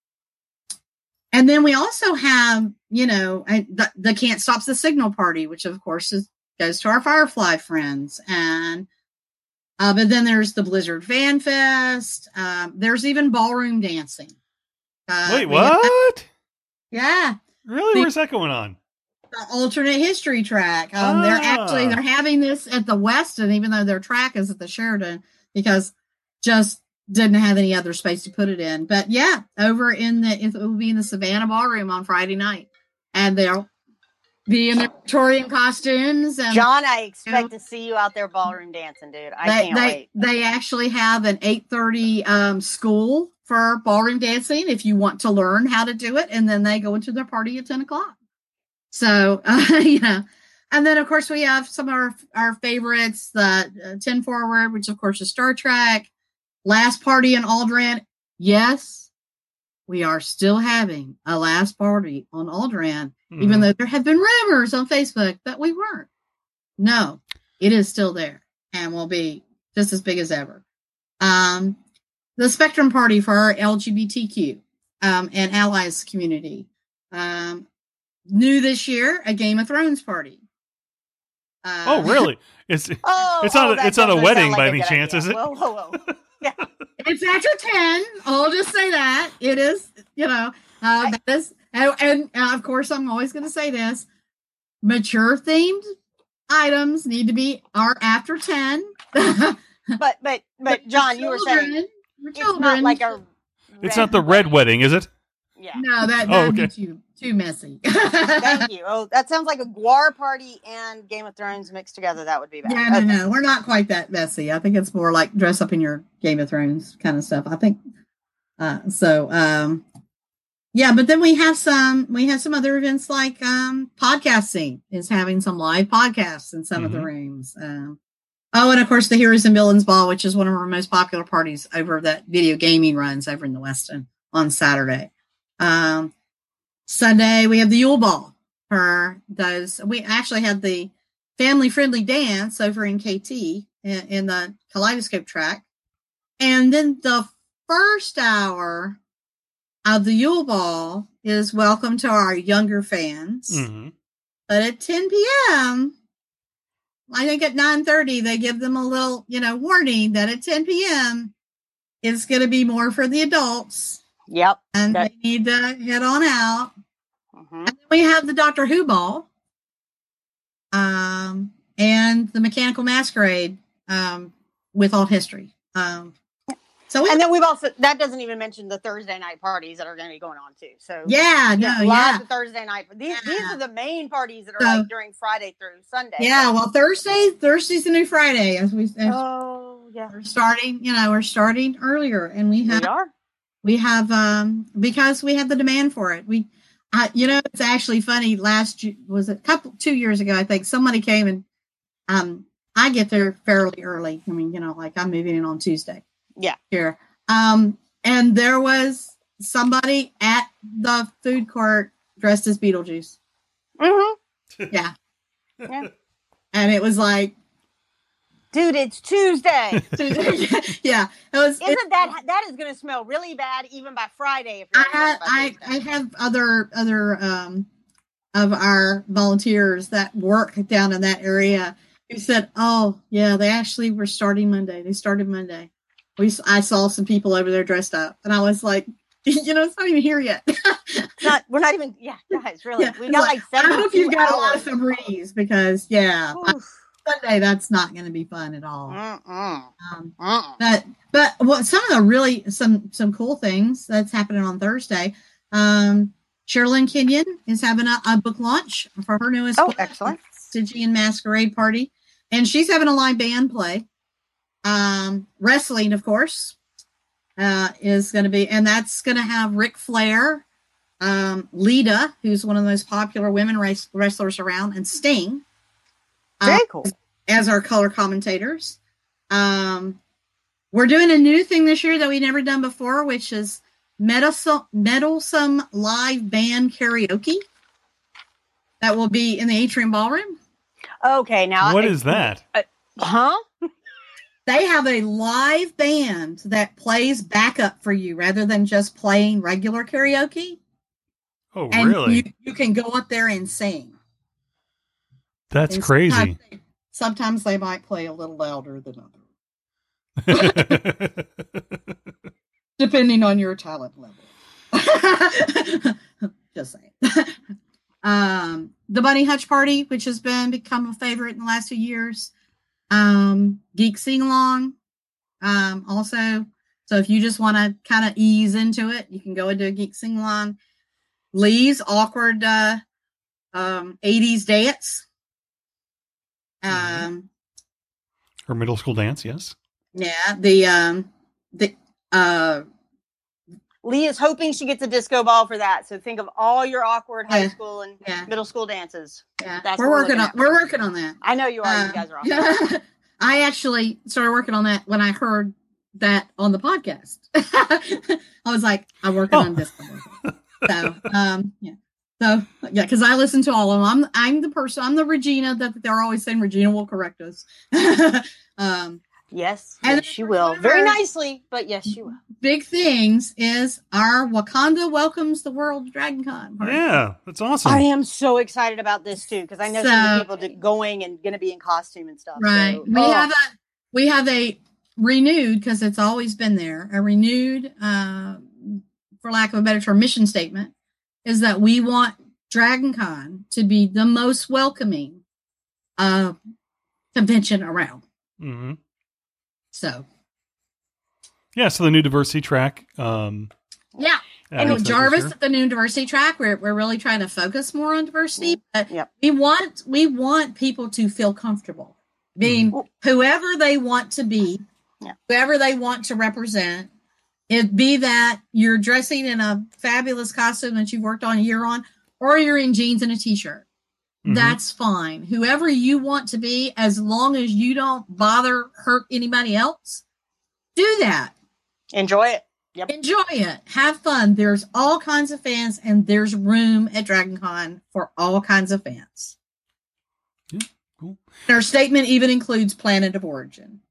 and then we also have, you know, the, the Can't Stop the Signal party, which of course is, goes to our Firefly friends. And, uh, but then there's the Blizzard Fan Fest. Um, there's even ballroom dancing. Uh, Wait, what? Have, yeah. Really? The, Where's that going on? The alternate history track. Um, ah. They're actually, they're having this at the Westin, even though their track is at the Sheraton, because just didn't have any other space to put it in. But yeah, over in the, it will be in the Savannah Ballroom on Friday night. And they'll be in their Victorian costumes. And, John, I expect you know, to see you out there ballroom dancing, dude. I they, can't they, wait. They actually have an eight thirty um, school for ballroom dancing if you want to learn how to do it. And then they go into their party at ten o'clock. So, uh, you know, and then, of course, we have some of our, our favorites, the uh, ten Forward, which, of course, is Star Trek. Last party in Aldrin. Yes, we are still having a last party on Aldrin, mm-hmm. even though there have been rumors on Facebook that we weren't. No, it is still there and will be just as big as ever. Um, the Spectrum party for our L G B T Q um, and allies community. Um, new this year, a Game of Thrones party. Uh, oh, really? It's oh, it's not oh, a, it's not a wedding like by a any chance, idea. is it? Whoa, whoa, whoa. Yeah. It's after ten. I'll just say that it is. You know, uh, I, that is, and, and uh, of course, I'm always going to say this: mature themed items need to be are after ten. but but but John, children, you were saying it's children, not like a. It's not the red wedding, is it? Yeah. No, that that'd oh, okay. be too too messy. Thank you. Oh, that sounds like a Guar party and Game of Thrones mixed together. That would be bad. Yeah, no, okay. no, we're not quite that messy. I think it's more like dress up in your Game of Thrones kind of stuff. I think. Uh, so, um, yeah, but then we have some we have some other events like um, podcasting is having some live podcasts in some mm-hmm. of the rooms. Um, oh, and of course the Heroes and Villains Ball, which is one of our most popular parties over that video gaming runs over in the Westin on Saturday. Um, Sunday we have the Yule Ball for those. We actually had the family friendly dance over in K T in, in the Kaleidoscope track. And then the first hour of the Yule Ball is welcome to our younger fans. Mm-hmm. But at ten p.m., I think at nine thirty, they give them a little, you know, warning that at ten p.m. it's going to be more for the adults. Yep. And that- they need to head on out. Mm-hmm. And then we have the Doctor Who Ball. Um, and the Mechanical Masquerade um, with Alt History. Um, so we, And then we've also, that doesn't even mention the Thursday night parties that are going to be going on too. So yeah, no, lots yeah. of Thursday night. These, Yeah. these are the main parties that are So- like during Friday through Sunday. Yeah, well, Thursday, Thursday's the new Friday, as we as Oh, yeah. we're starting. You know, we're starting earlier, and we have We are. we have um because we have the demand for it. We, uh, you know, it's actually funny. Last Ju- was it a couple two years ago, I think somebody came and um I get there fairly early. I mean, you know, like I'm moving in on Tuesday. Yeah. Here, um, and there was somebody at the food court dressed as Beetlejuice. Mm-hmm. Yeah. Yeah. And it was like, Dude, it's Tuesday. yeah, it was. it- Isn't that, that is going to smell really bad even by Friday. If you're I have, by I, Thursday. I have other, other, um, of our volunteers that work down in that area who said, "Oh, yeah, they actually were starting Monday. They started Monday. We, s- I saw some people over there dressed up, and I was like, you know, it's not even here yet." It's not, we're not even, yeah, guys, really. Yeah, We've got like, like I seven hope you've got a lot of Febreze because, yeah, Sunday that's not going to be fun at all. Mm-mm. Um, Mm-mm. But but what some of the really some some cool things that's happening on Thursday. Um, Sherilyn Kenyon is having a, a book launch for her newest Oh, book, excellent. Stygian Masquerade Party, and she's having a live band play. Um, wrestling, of course, uh, is going to be, and that's going to have Ric Flair, um, Lita, who's one of the most popular women race, wrestlers around, and Sting. uh, Very cool. as our color commentators. Um, we're doing a new thing this year that we've never done before, which is meddlesome, meddlesome live band karaoke. That will be in the Atrium Ballroom. Okay, now. What I- is that? Huh? They have a live band that plays backup for you rather than just playing regular karaoke. Oh, And really? you, you can go up there and sing. That's And crazy. Sometimes they, sometimes they might play a little louder than others, depending on your talent level. Just saying. Um, the Bunny Hutch Party, which has been become a favorite in the last few years. Um, Geek Sing Along. Um, also, so if you just want to kind of ease into it, you can go into a Geek Sing Along. Lee's awkward uh, um, eighties dance. Um, Or middle school dance, yes. yeah, the um, the uh, Lee is hoping she gets a disco ball for that. So think of all your awkward high Yeah. school and Yeah. middle school dances. yeah, That's we're what we're working looking on at. we're working on that. I know you are. Uh, you guys are awesome. I actually started working on that when I heard that on the podcast. I was like, I'm working Oh. on this. So, um, yeah. So, yeah, because I listen to all of them. I'm, I'm the person, I'm the Regina that they're always saying Regina will correct us. um, Yes, And yes, she will. whatever- Very nicely, but yes, she will. big things is our Wakanda welcomes the world Dragon Con. party. Yeah, that's awesome. I am so excited about this too because I know some of So- the people that going and going to be in costume and stuff. Right. So, we oh, have a we have a renewed because it's always been there. A renewed, uh, for lack of a better term, mission statement is that we want Dragon Con to be the most welcoming uh, convention around. hmm So Yeah, so the new diversity track. Um, yeah, added and to it this Jarvis year. at the new diversity track, we're we're really trying to focus more on diversity. But Yep. we want we want people to feel comfortable being whoever they want to be, Yeah. whoever they want to represent. It be that you're dressing in a fabulous costume that you've worked on a year on, or you're in jeans and a t-shirt. Mhm. That's fine. Whoever you want to be, as long as you don't bother hurt anybody else, do that. enjoy it. Yep. Enjoy it. Have fun. There's all kinds of fans, and there's room at Dragon Con for all kinds of fans. Yeah, cool. And our statement even includes Planet of Origin.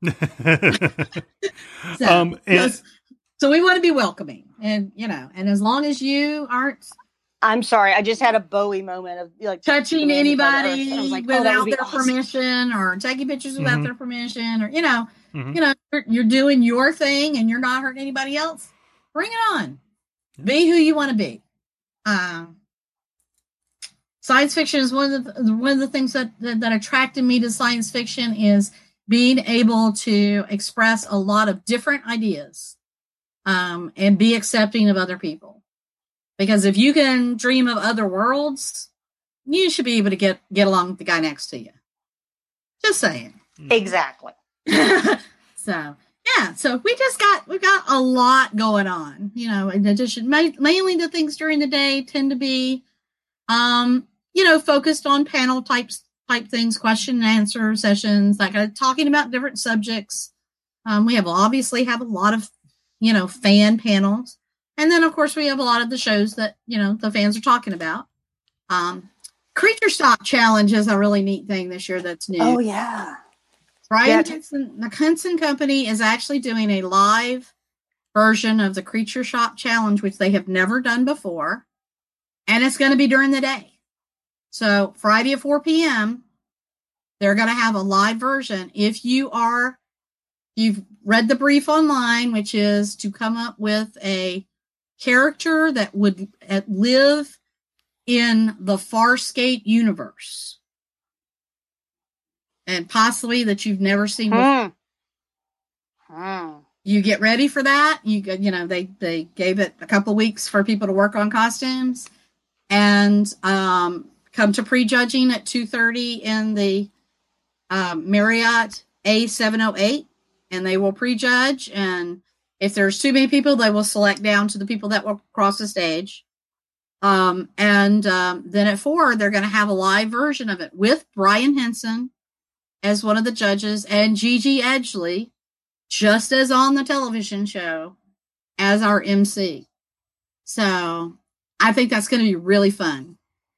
So, um, and, so, so we want to be welcoming, and you know, and as long as you aren't I'm sorry. I just had a Bowie moment of like touching demanded by the anybody earth. I was like, oh, that without would be their awesome. permission, or taking pictures without Mhm. their permission, or you know, Mhm. you know, you're, you're doing your thing and you're not hurting anybody else. Bring it on. Yeah. Be who you want to be. Um. science fiction is one of the one of the things that, that that attracted me to science fiction is being able to express a lot of different ideas, um, and be accepting of other people. Because if you can dream of other worlds, you should be able to get get along with the guy next to you. Just saying. Exactly. So yeah, so we just got we got a lot going on. You know, in addition, ma- mainly the things during the day tend to be, um, you know, focused on panel types type things, question and answer sessions, like uh, talking about different subjects. Um, we have obviously have a lot of, you know, fan panels, and then of course we have a lot of the shows that you know the fans are talking about. Um, Creature Shop Challenge is a really neat thing this year that's new. Oh yeah. Brian Yeah. Henson, the Henson Company is actually doing a live version of the Creature Shop Challenge, which they have never done before. And it's going to be during the day. So Friday at four p.m., they're going to have a live version. If you are, you've read the brief online, which is to come up with a character that would uh, live in the Farscape universe. And possibly that you've never seen before. Hmm. Hmm. You get ready for that. You go- you know they they gave it a couple weeks for people to work on costumes, and um, come to prejudging at two thirty in the um, Marriott A seven oh eight, and they will prejudge. And if there's too many people, they will select down to the people that will cross the stage. Um, and um, then at four, they're going to have a live version of it with Brian Henson as one of the judges, and Gigi Edgley, just as on the television show, as our M C. So I think that's going to be really fun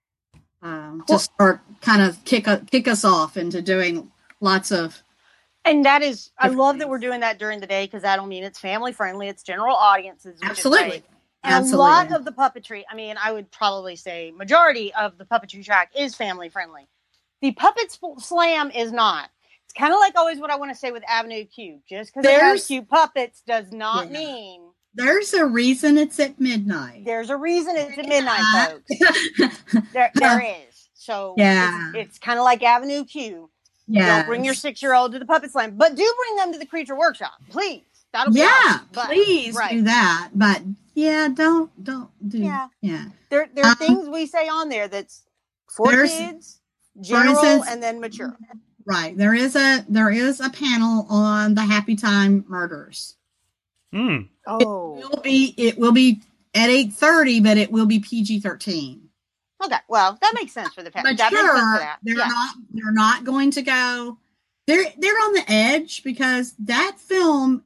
um, to start kind of kick kick us off into doing lots of. And that is, I Different love things. that we're doing that during the day because that'll mean it's family friendly. It's general audiences. Which Absolutely. Is great. And Absolutely. a lot of the puppetry, I mean, I would probably say majority of the puppetry track is family friendly. The Puppet Sp- Slam is not. It's kind of like always what I want to say with Avenue Q. Just because it has There's- cute puppets does not Yeah. mean There's a reason it's at midnight. there's a reason it's at midnight, folks. There, there is. So Yeah. it's, it's kind of like Avenue Q. Yeah. Don't bring your six-year-old to the Puppet Slam, but do bring them to the Creature Workshop, please. That'll be Yeah, awesome. But- please right. do that. But yeah, don't don't do. Yeah. yeah. There, there are Um, things we say on there that's for there's- kids, general, instance- and then mature. Right. There is a there is a panel on the Happy Time murders. Hmm. Oh, It will be it will be at eight thirty, but it will be P G thirteen. okay. Well, that makes sense for the family. Mature, That makes sense for that. they're Yeah. not they're not going to go. They're they're on the edge because that film,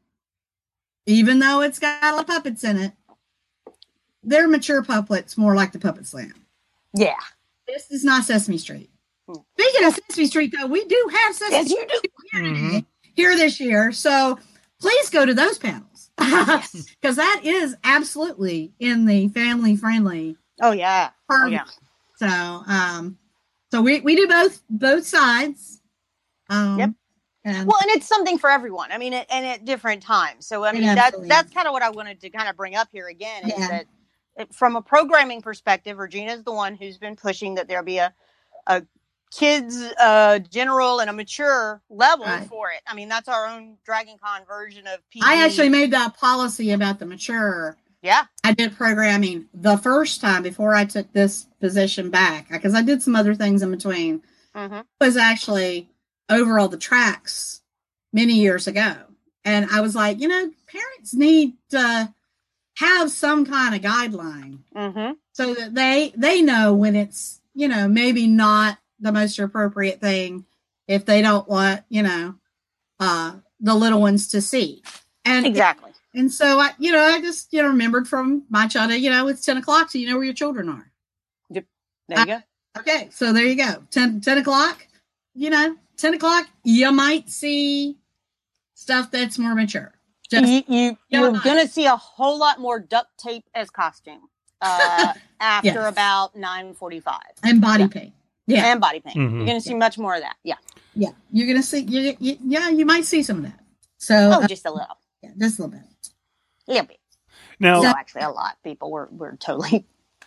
even though it's got a lot of puppets in it, they're mature puppets, more like the Puppet Slam. Yeah. This is not Sesame Street. Hmm. Speaking of Sesame Street, though, we do have Sesame Yes, you Street do. here, Mhm. today, here this year. So please go to those panels because that is absolutely in the family friendly. Oh yeah. Oh Perfect. yeah. So, um, so we, we do both both sides. Um, Yep. And Well, and it's something for everyone. I mean, it, and at different times. So I mean, It that absolutely that's is. kind of what I wanted to kind of bring up here again is Yeah. that it, from a programming perspective, Regina's the one who's been pushing that there be a a kids uh general and a mature level Right. for it. I mean, that's our own Dragon Con version of P G. I actually made that policy about the mature. yeah. I did programming the first time before I took this position back because I did some other things in between. Mm-hmm. Was actually over all the tracks many years ago. And I was like, you know, parents need to have some kind of guideline Mm-hmm. so that they they know when it's, you know, maybe not the most appropriate thing if they don't want, you know, uh the little ones to see. And Exactly. and so I, you know, I just, you know, remembered from my childhood, you know, it's ten o'clock, so you know where your children are. There you go. Okay, so there you go. ten, ten o'clock, you know, ten o'clock, you might see stuff that's more mature. Just, you, you Yeah, you're nice. gonna see a whole lot more duct tape as costume uh, after Yes. about nine forty-five, and body Yeah. paint. Yeah, and body paint. Mhm. You're gonna see much more of that. Yeah. yeah. You're going to see, you, you, yeah, you might see some of that. So, Oh, uh, just a little, yeah, just a little bit. a little bit. Now, No, actually, a lot. People were were totally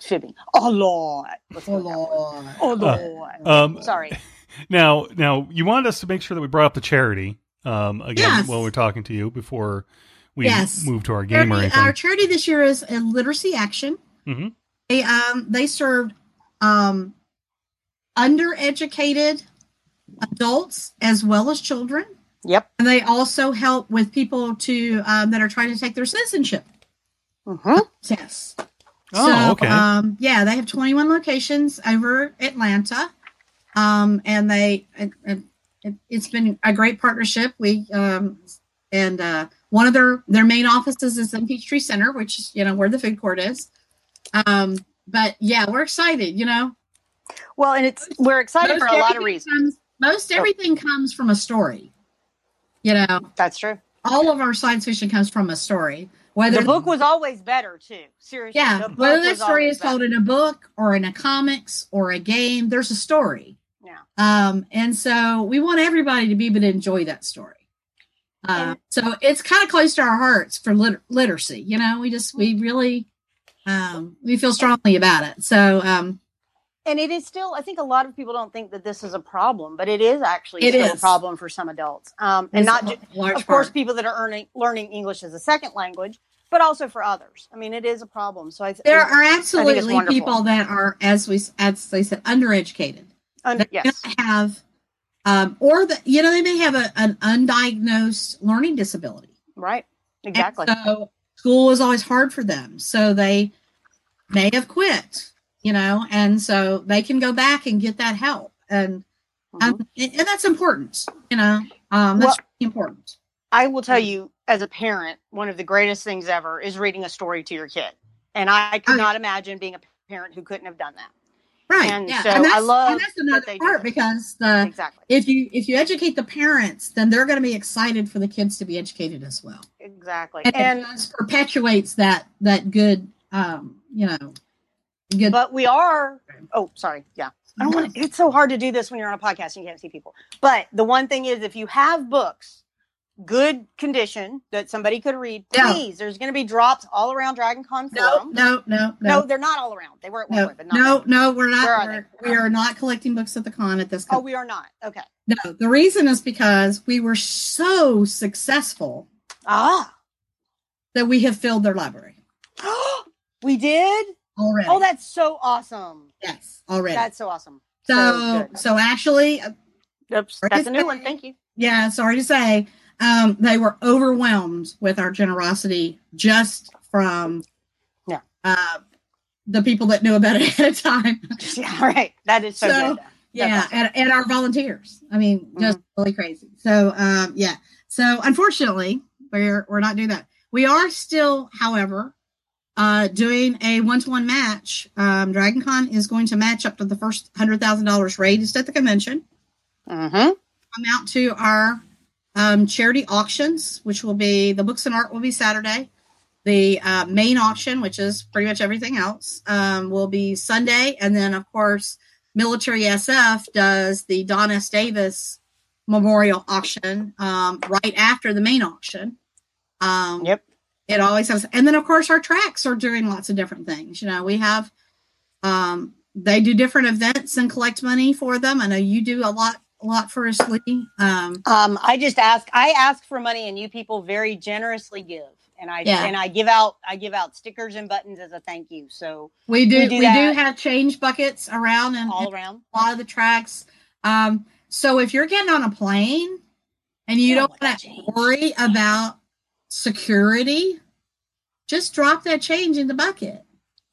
fibbing. A lot. Let's Oh go that way. Lord. A lot. Um, Sorry. Now, now you wanted us to make sure that we brought up the charity um, again Yes. while we're talking to you before we Yes. move to our game or Charity- anything. Our charity this year is a Literacy Action. hmm They um they served um undereducated adults as well as children, Yep. and they also help with people to um, that are trying to take their citizenship Mm-hmm. tests. Oh, so, okay. Um, yeah, they have twenty-one locations over Atlanta, um, and they and, and it, it's been a great partnership. We um, and uh, one of their their main offices is in Peachtree Center, which is you know where the food court is. Um, but yeah, we're excited. You know, Well, and it's we're excited for a lot of everything reasons. comes- most everything comes from a story. You know, That's true. all of our science fiction comes from a story. Whether The book was always better too. Seriously. yeah, the book whether that was story always is told better. in a book or in a comics or a game, there's a story. Yeah. Um, and so we want everybody to be able to enjoy that story. Uh, And- so it's kind of close to our hearts for lit- literacy. You know, we just we really um, we feel strongly about it. So um, And it is still, I think a lot of people don't think that this is a problem, but it is actually It still is. a problem for some adults. Um, and it's not a just, large of course, part. people that are earning, learning English as a second language, but also for others. I mean, it is a problem. So I, th- There I- are I think it's absolutely wonderful. people that are, as we as they said, undereducated. Un- They yes. don't have, um, or the you know they may have a, an undiagnosed learning disability. Right. Exactly. And so school is always hard for them. So they may have quit, you know, and so they can go back and get that help. And Mhm. um, and, and that's important, you know, um, that's Well- really important. I will tell you, as a parent, one of the greatest things ever is reading a story to your kid. And I could Oh, yeah. not imagine being a parent who couldn't have done that. Right. and yeah. so and that's, I love and that's that another they do part this. because the, Exactly. if you, if you educate the parents, then they're going to be excited for the kids to be educated as well. Exactly. And, And it just perpetuates that, that good, um, you know, good. but we are oh sorry yeah I don't want to, it's so hard to do this when you're on a podcast and you can't see people, but the one thing is if you have books good condition that somebody could read, Yeah. please, there's going to be drops all around Dragon Con no, forum. no, no, no no. they're not all around. They were at one No, point, but not no, now. no, we're Where are not. they? We're, we are not collecting books at the con at this. Oh, Con. we are not. Okay. No, the reason is because we were so successful Ah. that we have filled their library We did? already. Oh, that's so awesome. yes, already. That's so awesome. so, so good. so actually, uh, Oops, Sorry that's to a new say- one. Thank you. yeah. Sorry to say, um, they were overwhelmed with our generosity just from Yeah. uh, the people that knew about it ahead of time. Yeah, all right. That is so, So, good. Yeah, awesome. and, and our volunteers. I mean, just really crazy. So, um, yeah. So, unfortunately, we're we're not doing that. We are still, however, uh, doing a one-to-one match. Um, Dragon Con is going to match up to the first hundred thousand dollars raised at the convention. Mm-hmm. Come out to our um, charity auctions, which will be the books and art will be Saturday. The uh, main auction, which is pretty much everything else, um, will be Sunday, and then of course. Military S F does the Don S. Davis Memorial Auction um, right after the main auction. Um, Yep. It always has, and then of course our tracks are doing lots of different things. You know, we have, um, they do different events and collect money for them. I know you do a lot, a lot for us, Lee. Um, Um, I just ask. I ask for money, and you people very generously give. And I Yeah. and I give out. I give out stickers and buttons as a thank you. So we do, We we do do, that. have change buckets around and, all and around. a lot of the tracks. Um, so if you're getting on a plane and you Oh, don't I got want to change. worry about security, just drop that change in the bucket.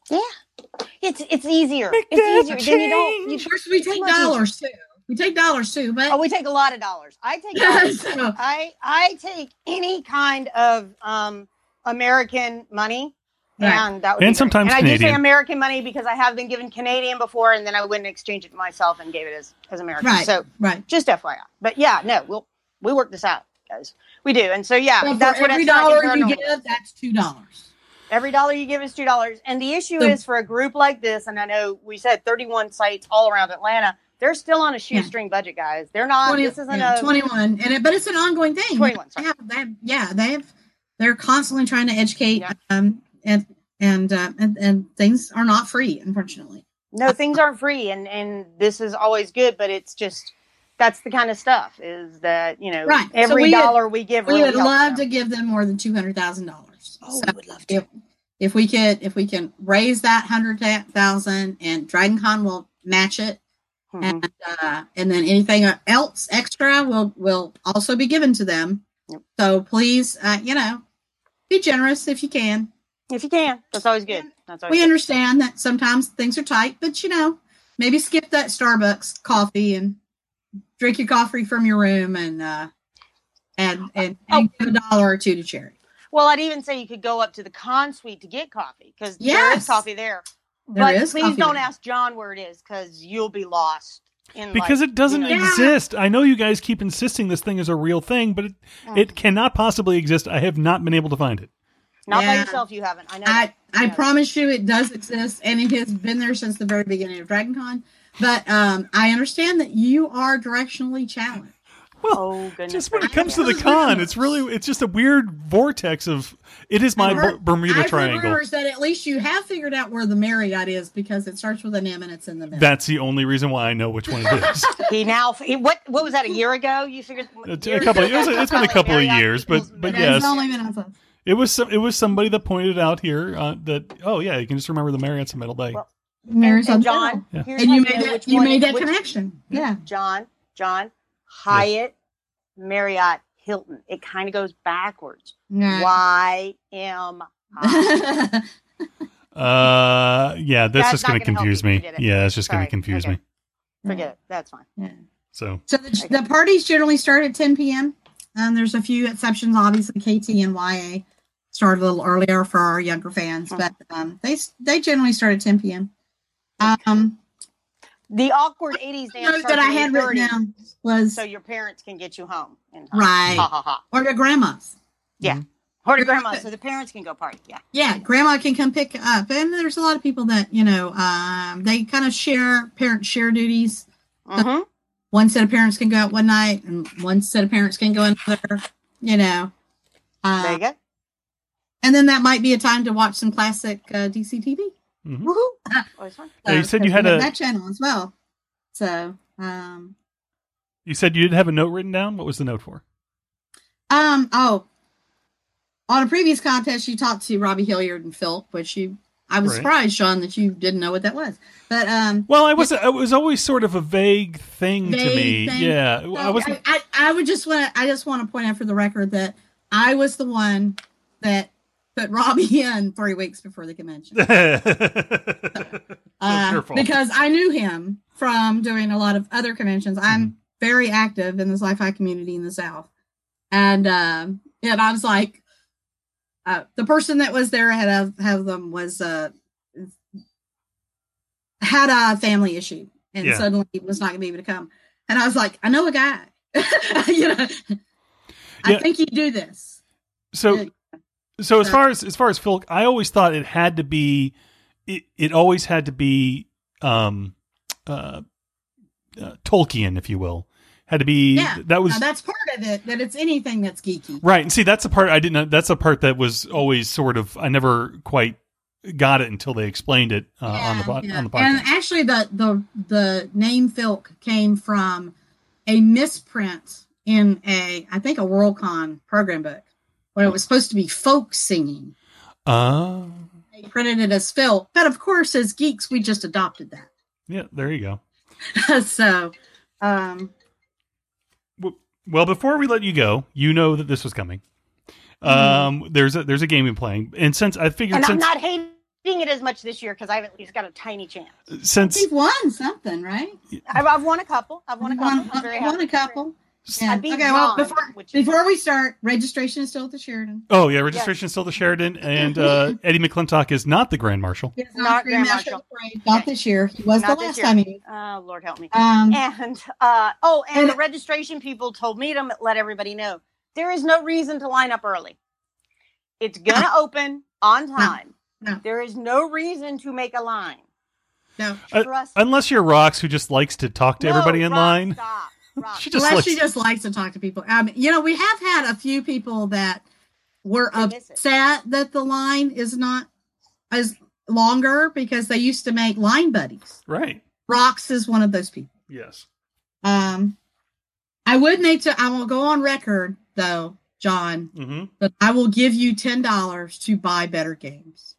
It's it's easier. Make It's that easier. Then you don't. You, Of course, we take much easier. dollars too. We take dollars too, but oh, we take a lot of dollars. I take. dollars. So- I I take any kind of um American money. Right. And that would And be great. sometimes and I do say Canadian. American money because I have been given Canadian before, and then I went and exchanged it myself and gave it as, as American. right, So right. just F Y I. But yeah, no, we'll we work this out, guys. We do. And so yeah, So that's for what every Extract dollar and you Paranormal give, does. that's two dollars. Every dollar you give is two dollars. And the issue So- is for a group like this, and I know we said thirty-one sites all around Atlanta. They're still on a shoestring budget, guys. They're not. this isn't yeah, a twenty-one, and it, but it's an ongoing thing. twenty-one. They Sorry. have, they have, yeah, they have. They're constantly trying to educate, Yeah. um, and and uh, and and things are not free, unfortunately. No, things aren't free, and and this is always good, but it's just that's the kind of stuff is that you know Right. So every we dollar would- we give We really would helps love them. to give them more than two hundred thousand dollars. Oh, we would love to. If, if we could, if we can raise that hundred thousand, and DragonCon will match it, Mhm. and uh, and then anything else extra will will also be given to them. Yep. So please, uh, you know, be generous if you can. If you can, that's always good. That's always We good. understand that sometimes things are tight, but you know, maybe skip that Starbucks coffee and drink your coffee from your room, and uh, and and, and give a dollar or two to charity. Well, I'd even say you could go up to the con suite to get coffee because there Yes. is coffee there. There but is please coffee don't there. ask John where it is because you'll be lost. In Because like, it doesn't you know, Yeah. exist. I know you guys keep insisting this thing is a real thing, but it, it cannot possibly exist. I have not been able to find it. Not by Yeah. yourself. You haven't. I know. I, that. I Yeah. promise you it does exist, and it has been there since the very beginning of DragonCon. But um, I understand that you are directionally challenged. Well, Oh goodness. just when it gracious. comes to the con, it's really it's just a weird vortex of it is my I've heard- Ber- Bermuda I've heard Triangle. rumors that at least you have figured out where the Marriott is because it starts with an M and it's in the middle. That's the only reason why I know which one it is. He now. He, what? What was that? A year ago? You figured. a a couple. It was, it's been a couple of years, but but It's yes, only been a- it was some, it was somebody that pointed out here uh, that oh yeah, you can just remember the Marriott's in Middle Bay. Well, Marriott's and, on and the John, middle. here's And how you know made that which you one made is- that which- connection. Yeah. John, John, Hyatt, Marriott, Hilton. It kind of goes backwards. Right. Y M I. Uh, yeah, that's That's just not going to gonna help confuse you. me. You did it. Yeah, it's just going Sorry. to confuse Okay. me. Forget it. That's fine. Yeah. So So the, the parties generally start at ten p.m. Um, there's a few exceptions. Obviously, K T and Y A start a little earlier for our younger fans, but um, they they generally start at ten p.m. Um, The awkward eighties the dance note starts that I at had written eight thirty, down was so your parents can get you home in time. Right. Ha ha ha. or to grandma's. Yeah. Or to grandma, so the parents can go party. Yeah. Yeah, grandma can come pick up, and there's a lot of people that you know um, they kind of share parent share duties. Mm-hmm. One set of parents can go out one night, and one set of parents can go another. You know, uh, There you go. and then that might be a time to watch some classic uh, D C T V. mhm. Woohoo. Always fun. Yeah, you Uh, said you because had we a- that channel as well. So, um, you said you did have a note written down. What was the note for? um, oh, on a previous contest, you talked to Robbie Hilliard and Phil, which you, I was Right. surprised, Sean, that you didn't know what that was. But um, Well, I was it was always sort of a vague thing to Vague me. thing. Yeah, so I was. I, I, I would just want to, I just want to point out for the record that I was the one that put Robbie in three weeks before the convention. That's Uh, your fault. because I knew him from doing a lot of other conventions. I'm Mm-hmm. very active in the sci-fi community in the South, and um, and I was like, uh, the person that was there had of have them was uh, had a family issue and Yeah. suddenly was not going to be able to come, and I was like, I know a guy, you know, I Yeah. think you do this. So, so as far as as far as Phil, I always thought it had to be, it, it always had to be, um, uh, uh, Tolkien, if you will, had to be. Yeah, that was Now, that's part of it. That it's anything that's geeky. right. And see, that's the part I didn't. That's the part that was always sort of. I never quite got it until they explained it uh, on the pod- Yeah. on the podcast. And actually, the the the name Filk came from a misprint in a I think a Worldcon program book when it was supposed to be folk singing. uh, They printed it as Filk, but of course, as geeks, we just adopted yeah, there you go. that. so, um, Well, before we let you go, you know that this was coming. Um, there's a there's a game we're playing, and since I figured And I'm since not hating it as much this year because I've at least got a tiny chance. since we've won something, right? I've, I've won a couple. I've won a couple. Won, I'm very won happy. a couple. I Yeah. beat Okay. Well, John, before which is- before we start, registration is still at the Sheridan. oh yeah, registration is still the Sheridan, and uh, Eddie McClintock is not the Grand Marshal. He is Not Grand Grand Marshal Marshal. Parade. Not this year. He was Not the this last year. time he. Oh, Lord help me. Um, And uh, oh, and, And- the registration people told me to let everybody know there is no reason to line up early. It's gonna open on time. No. There is no reason to make a line. no. Uh, Trust. Unless you're Rox, who just likes to talk to No, everybody in Rob, line. Stop. Rob. She just Unless likes. she just likes to talk to people. Um, you know, we have had a few people that were They miss it. upset that the line is not as longer because they used to make line buddies. Right. Rox is one of those people. Yes. Um, I would make to. I will go on record though, John, Mm-hmm. but I will give you ten dollars to buy better games.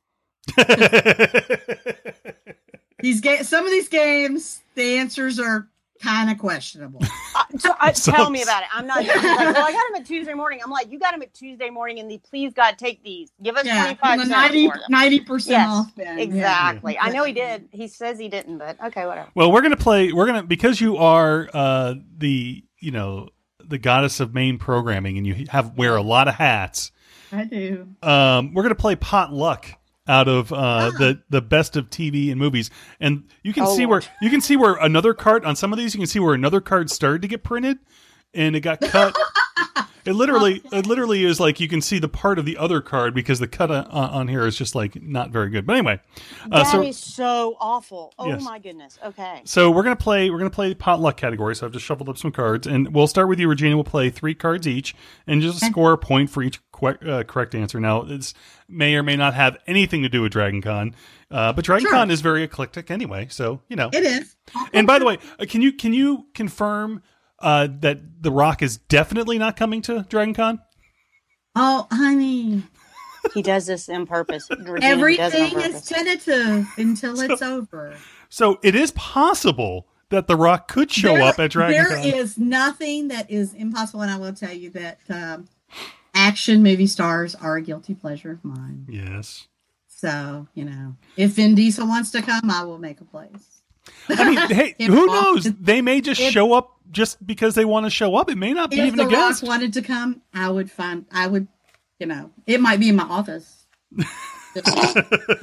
These ga- some of these games, the answers are kind of questionable. Uh, so, uh, So- tell me about it. I'm not. Like, well, I got them at Tuesday morning. I'm like, you got them at Tuesday morning, and the please God take these. Give us Yeah, twenty five cents for them. ninety percent Yes, off. Ben. Yeah. exactly. I know he did. He says he didn't, but okay, whatever. Well, we're gonna play. We're gonna because you are uh, the you know the goddess of main programming, and you have wear a lot of hats. I do. Um, we're gonna play potluck out of uh, the the best of T V and movies, and you can Oh, see Lord. where you can see where another card on some of these. You can see where another card started to get printed, and it got cut. It literally, it literally is like you can see the part of the other card because the cut on, on here is just like not very good. But anyway, uh, That so is so awful. Oh Yes. my goodness. Okay. so we're gonna play. We're gonna play potluck category. So I've just shuffled up some cards, and we'll start with you, Regina. We'll play three cards each, and just score a point for each que- uh, correct answer. Now, this may or may not have anything to do with Dragon Con, uh, but Dragon Sure. Con is very eclectic anyway. So you know. It is. And by the way, uh, can you can you confirm uh, that The Rock is definitely not coming to Dragon Con? Oh, honey, He does this on purpose. Regina, he does it on everything is purpose. tentative until it's over. So it is possible that The Rock could show There- up at Dragon There Con. is nothing that is impossible, and I will tell you that um, action movie stars are a guilty pleasure of mine. Yes. So, you know, if Vin Diesel wants to come, I will make a place. I mean, hey, If who Rock- knows? They may just if- show up just because they want to show up. It may not be If even The a Rock guest. wanted to come, I would find, I would, you know, it might be in my office. Just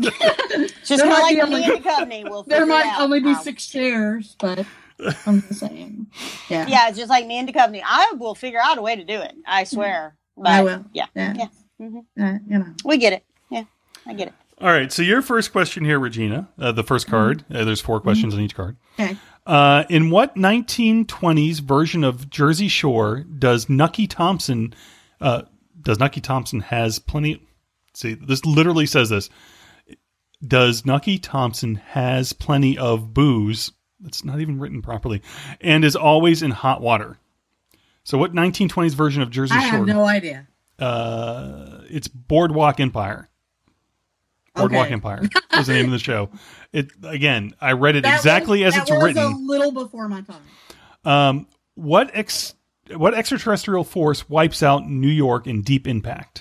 There kind of might like be the only- me and the company. We'll There figure it might out. only be Um, six chairs, but I'm just saying. Yeah. Yeah, it's just like me and the company. I will figure out a way to do it. I swear. But, I will. Yeah. Yeah. Yeah. Mhm. Uh, you know. We get it. Yeah. I get it. All right. So your first question here, Regina. Uh, the first card. Uh, there's four questions on each card. Okay. Uh, in what nineteen twenties version of Jersey Shore does Nucky Thompson? Uh, does Nucky Thompson has plenty? See, this literally says this. Does Nucky Thompson has plenty of booze? It's not even written properly, and is always in hot water. So, what nineteen twenties version of Jersey I Shore? have no idea. Uh, it's Boardwalk Empire. Boardwalk Okay. Empire is the name of the show. It again, I read it That exactly was- as it's that was written. a little before my time. Um, what ex what extraterrestrial force wipes out New York in Deep Impact?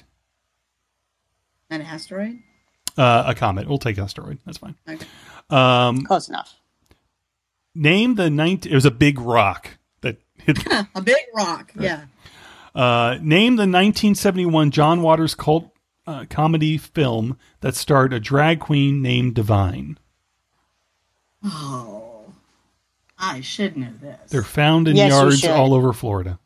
An asteroid? Uh, a comet. We'll take asteroid. That's fine. Okay. Um, Close enough. name the nineteen. It was a big rock that hit. A big rock. Yeah. Uh, name the nineteen seventy-one John Waters cult uh, comedy film that starred a drag queen named Divine. Oh. I should know this. They're found in Yes, you yards should. all over Florida.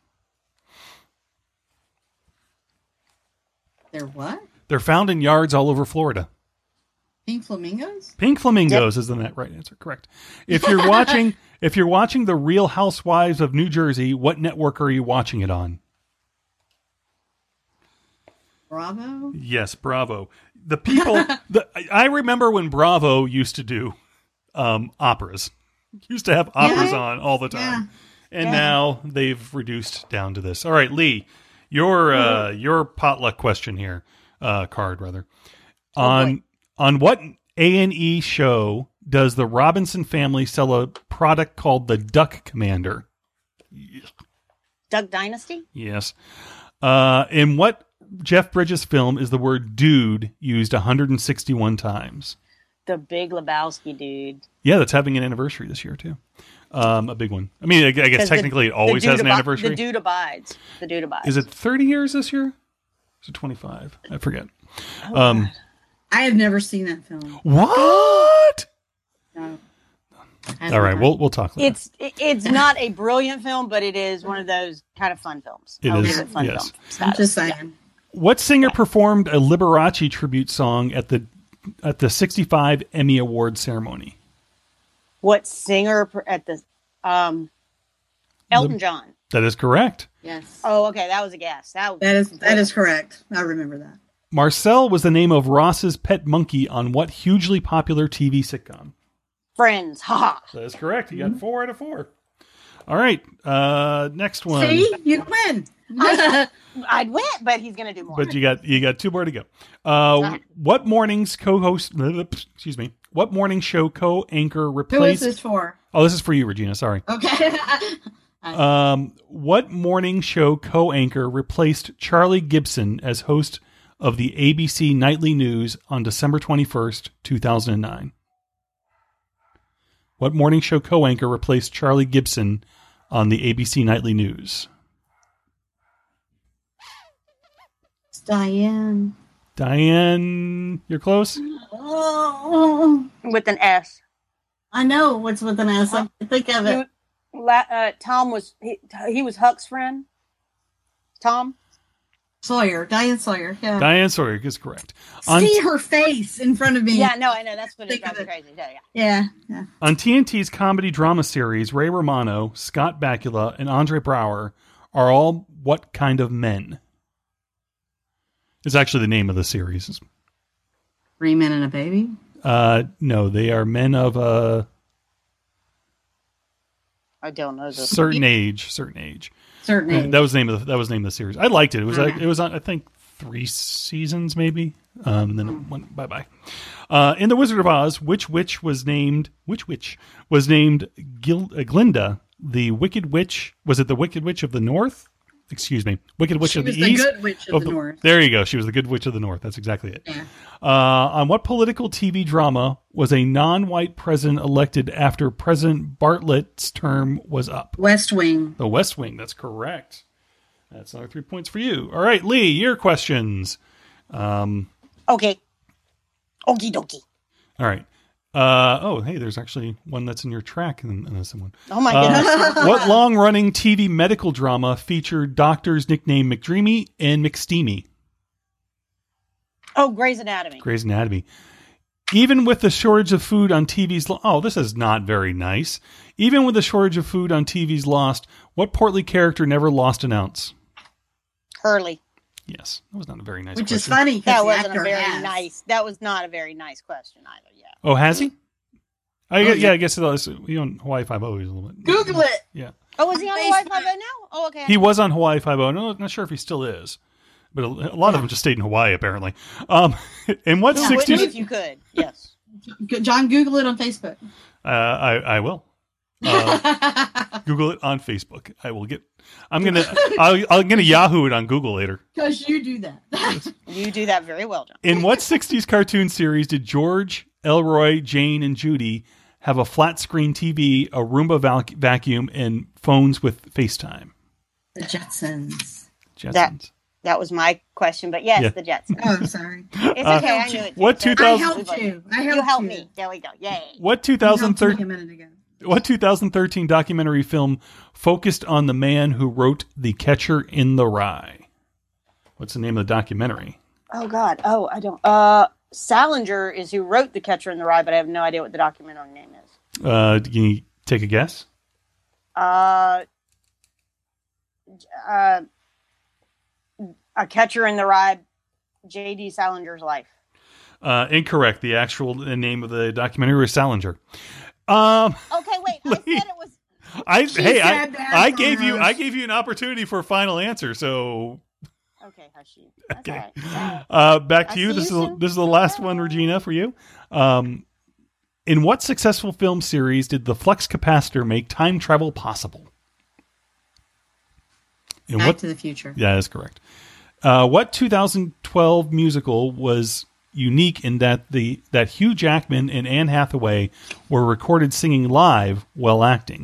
They're what? They're found in yards all over Florida. Pink flamingos? Pink flamingos is the net right answer. Correct. If you're watching, if you're watching The Real Housewives of New Jersey, what network are you watching it on? Bravo? Yes, Bravo. The people. the, I remember when Bravo used to do um, operas. Used to have operas Yeah. on all the time, Yeah. and Yeah. now they've reduced down to this. All right, Lee, your uh, your potluck question here, uh, card rather. On on what A and E show does the Robinson family sell a product called the Duck Commander? Duck Dynasty? Yes. Uh, in what Jeff Bridges film is the word dude used one hundred sixty-one times? The Big Lebowski dude. Yeah, that's having an anniversary this year, too. Um, a big one. I mean, I I guess 'Cause the- technically it the always dude has an abi- anniversary. The dude abides. The dude abides. Is it thirty years this year? Is it twenty-five? I forget. Um, I have never seen that film. what? No. All right, we'll we'll talk later. It's it- it's not a brilliant film, but it is one of those kind of fun films. It I'll is, give it fun yes. film I'm status. just saying. What singer performed a Liberace tribute song at the at the sixty-five Emmy Award ceremony? What singer per- at the um Elton John? That is correct. Yes. Oh, okay, that was a guess. That was That is that is correct. I remember that. Marcel was the name of Ross's pet monkey on what hugely popular T V sitcom? Friends. Haha. That is correct. You got four out of four. All right. Uh, next one. See, you win. I'd win, but he's going to do more. But you got you got two more to go. Uh, what morning's co-host? Excuse me. What morning show co-anchor Who is replaced? this for? Oh, this is for you, Regina. Sorry. Okay. Um, what morning show co-anchor replaced Charlie Gibson as host of the A B C Nightly News on December twenty-first, two thousand nine? What morning show co-anchor replaced Charlie Gibson on the A B C Nightly News? It's Diane. Diane, you're close? Oh, With an S. I know what's with an S. I can think of it. La- uh, Tom was, he, he was Huck's friend. Tom? Sawyer. Diane Sawyer. Yeah. Diane Sawyer is correct. On, See her face in front of me. Yeah, no, I know. That's what it Think drives of me it. crazy. Yeah, yeah. Yeah. Yeah. on T N T's comedy drama series, Ray Romano, Scott Bakula, and Andre Brower are all what kind of men? It's actually the name of the series. Three men and a baby. Uh, no, they are men of a I don't know. This. certain age. Certain age. Certainly. That was the name of the, that was the name of the series. I liked it. It was like, Okay. it was on, I think three seasons maybe. Um, and then it went bye bye. Uh, in the Wizard of Oz, which witch was named? Which witch was named Gil, uh, Glinda, the Wicked Witch? Was it the Wicked Witch of the North? Excuse me, Wicked Witch She of the was the East. good witch of Oh, the North. There you go. She was the Good Witch of the North. That's exactly it. Yeah. Uh, on what political T V drama was a non-white president elected after President Bartlett's term was up? West Wing. The West Wing. That's correct. That's another three points for you. All right, Lee, your questions. Um, Okay. Okie dokie. all right. Uh, oh, hey, there's actually one that's in your track in, in this one. Oh my Uh, goodness. what long-running T V medical drama featured doctors nicknamed McDreamy and McSteamy? Oh, Grey's Anatomy. Grey's Anatomy. Even with the shortage of food on T V's... Lo- oh, this is not very nice. Even with the shortage of food on T V's Lost, what portly character never lost an ounce? Hurley. Yes, that was not a very nice Which question. is funny because That the wasn't a actor very has. nice. That was not a very nice question either. Yeah. Oh, has he? I, Oh, yeah, yeah. I guess it was. He on Hawaii Five-O. He's a little bit. Google it. Yeah. Oh, was he on Facebook. Hawaii Five-O now? Oh, okay. He was on Hawaii Five-O. No, not sure if he still is. But a, a lot of them just stayed in Hawaii, apparently. Um, in what Yeah, sixties... if you could. Yes. John, Google it on Facebook. Uh, I, I will. Uh, Google it on Facebook. I will get... I'm going to... I'm going to Yahoo it on Google later. Because you do that. You do that very well, John. In what sixties cartoon series did George, Elroy, Jane, and Judy have a flat screen T V, a Roomba vac- vacuum, and phones with FaceTime? The Jetsons. Jetsons. That- That was my question, but yes, Yeah. the Jetsons. Oh, I'm sorry. It's Uh, okay. I knew it. what too. two I thousand helped you. I helped You helped you. me. There we go. Yay. What You helped me 2013 a minute ago. What two thousand thirteen documentary film focused on the man who wrote The Catcher in the Rye? What's the name of the documentary? Oh God. Oh, I don't. Uh, Salinger is who wrote The Catcher in the Rye, but I have no idea what the documentary name is. Uh, can you take a guess? Uh, uh, A Catcher in the Rye, J D Salinger's life. Uh, incorrect. The actual name of the documentary was Salinger. Um, Okay, wait. I said it was. I She hey, I, said that I gave you first. I gave you an opportunity for a final answer. So Okay, hush you. That's okay, all right. uh, back I to you. see This is you the, soon. this is the last one, Regina, for you. Um, in what successful film series did the flux capacitor make time travel possible? In Back what? to the Future. Yeah, that's correct. Uh, what two thousand twelve musical was unique in that the that Hugh Jackman and Anne Hathaway were recorded singing live while acting?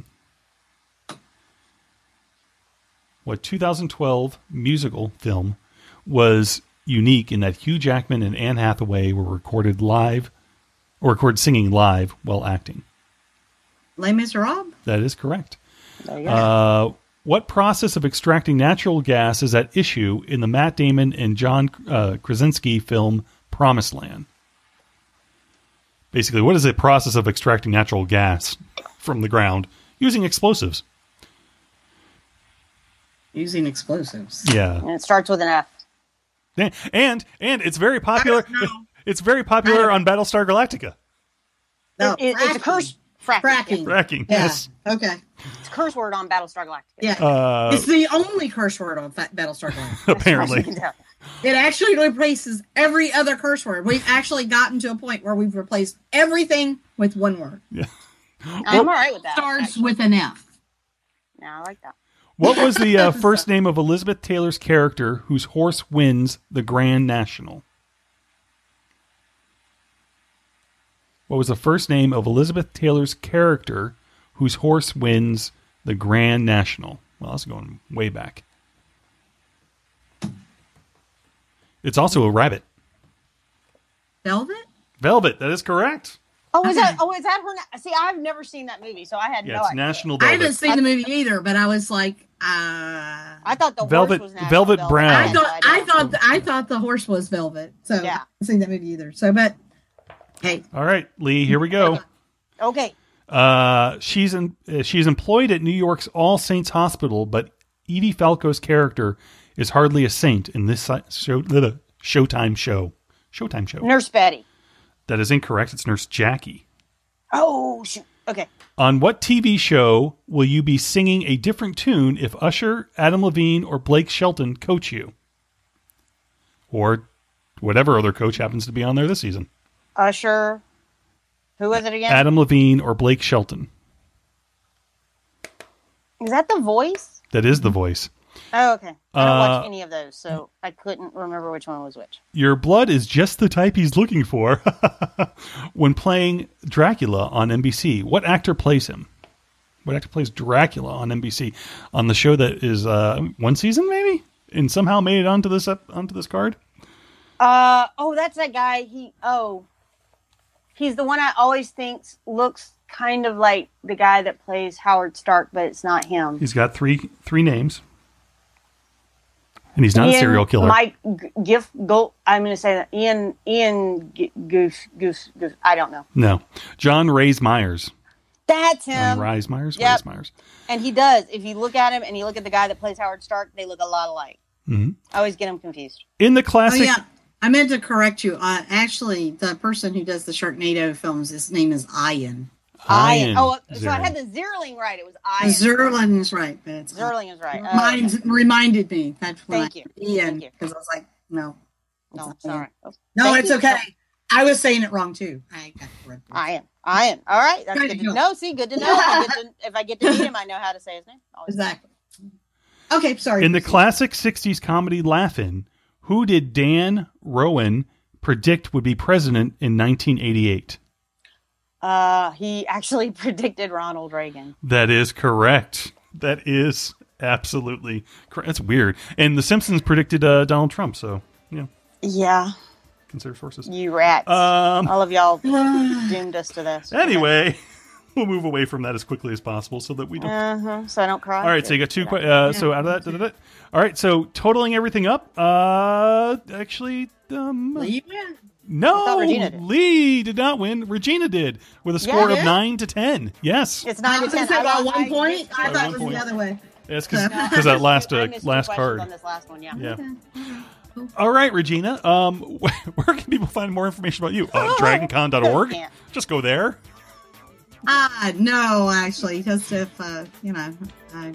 What two thousand twelve musical film was unique in that Hugh Jackman and Anne Hathaway were recorded live or recorded singing live while acting? Les Miserables? That is correct. There you go. Uh, what process of extracting natural gas is at issue in the Matt Damon and John uh, Krasinski film Promised Land? Basically, what is the process of extracting natural gas from the ground using explosives? Using explosives. Yeah. and it starts with an F. And and, and it's very popular. I don't know. It's very popular I on Battlestar Galactica. No, It- it- it's a fracking. curse. Fracking. Fracking. Fracking. Yeah. Yes. Okay. It's a curse word on Battlestar Galactica. Yeah. Uh, it's the only curse word on Fa- Battlestar Galactica. apparently. It actually replaces every other curse word. We've actually gotten to a point where we've replaced everything with one word. I'm all right with that. Starts actually. with an F. Yeah, I like that. What was the uh, first name of Elizabeth Taylor's character whose horse wins the Grand National? What was the first name of Elizabeth Taylor's character whose horse wins the Grand National? Well, that's going way back. It's also a rabbit. Velvet? Velvet, that is correct. Oh, is Okay. that? Oh, is that her? Na- See, I've never seen that movie, so I had Yeah, no it's idea. National I haven't Velvet. seen the movie either, but I was like, uh, I thought the Velvet- horse was National Velvet Velvet. Brown. I had no thought I idea. thought I thought the horse was Velvet. So Yeah. I haven't seen that movie either. So, but hey, All right, Lee, here we go. Okay. Uh, she's in, uh, she's employed at New York's All Saints Hospital, but Edie Falco's character is hardly a saint in this si- show, the Showtime show. Showtime show. Nurse Betty. That is incorrect. It's Nurse Jackie. Oh, shoot. Okay. On what T V show will you be singing a different tune if Usher, Adam Levine, or Blake Shelton coach you? Or whatever other coach happens to be on there this season. Usher. Who was it again? Adam Levine or Blake Shelton. Is that The Voice? That is the voice. Oh, okay. I don't Uh, watch any of those, so I couldn't remember which one was which. Your blood is just the type he's looking for. When playing Dracula on N B C, what actor plays him? What actor plays Dracula on N B C? On the show that is uh, one season, maybe? And somehow made it onto this ep- onto this card? Uh oh, that's that guy. He oh, he's the one I always think looks kind of like the guy that plays Howard Stark, but it's not him. He's got three three names. And he's not a Ian serial killer. Mike G- Giff Go. I'm going to say that Ian Ian G- Goose Goose Goose. I don't know. No. John Rhys Myers. That's John him. Rhys Myers? Yep. Rhys Myers. And he does. If you look at him and you look at the guy that plays Howard Stark, they look a lot alike. Mhm. I always get them confused. In the oh classic... yeah, I meant to correct you. Uh, actually, the person who does the Sharknado films, his name is Ian. Ian Oh, so I Ziering. had the Zerling right. It was Ian. Zerlin is right, but it's Zerling is right. Oh, Reminds, okay. reminded me. That's when Thank I, you. Ian, Thank you. because I was like, no, it's No, not sorry. Ian. Oh, No, thank it's you. okay. I was saying it wrong too. I got corrected. Ian. Ian. All right. That's There good you to go. know. See, good to know. If I get to, if I get to meet him, I know how to say his name. Always. Exactly. Okay, sorry. In the classic sixties comedy Laugh-In, who did Dan Rowan predict would be president in nineteen eighty-eight? Uh, he actually predicted Ronald Reagan. That is correct. That is absolutely correct. That's weird. And The Simpsons predicted uh, Donald Trump, so, yeah, Yeah, consider sources. you rats. Um, All of y'all doomed us to this. anyway, we'll move away from that as quickly as possible so that we don't... Uh huh. So I don't cry. All right, so you got two. que- Uh, so out of that, da, da, da. All right. So totaling everything up, uh, actually, um, Lee win. no, thought Regina did. Lee did not win. Regina did with a score Yeah. of nine to ten. Yes, It's I nine to was ten. going to say I- about I one point. missed- I By thought one it was point. the other way. it's because No, I that last missed- I uh, missed two last questions card. on this last one. Yeah. Yeah. All right, Regina. Um, where can people find more information about you? Uh, dragon con dot org. Can't. Just go there. Ah, no, actually, just if, uh, you know, I,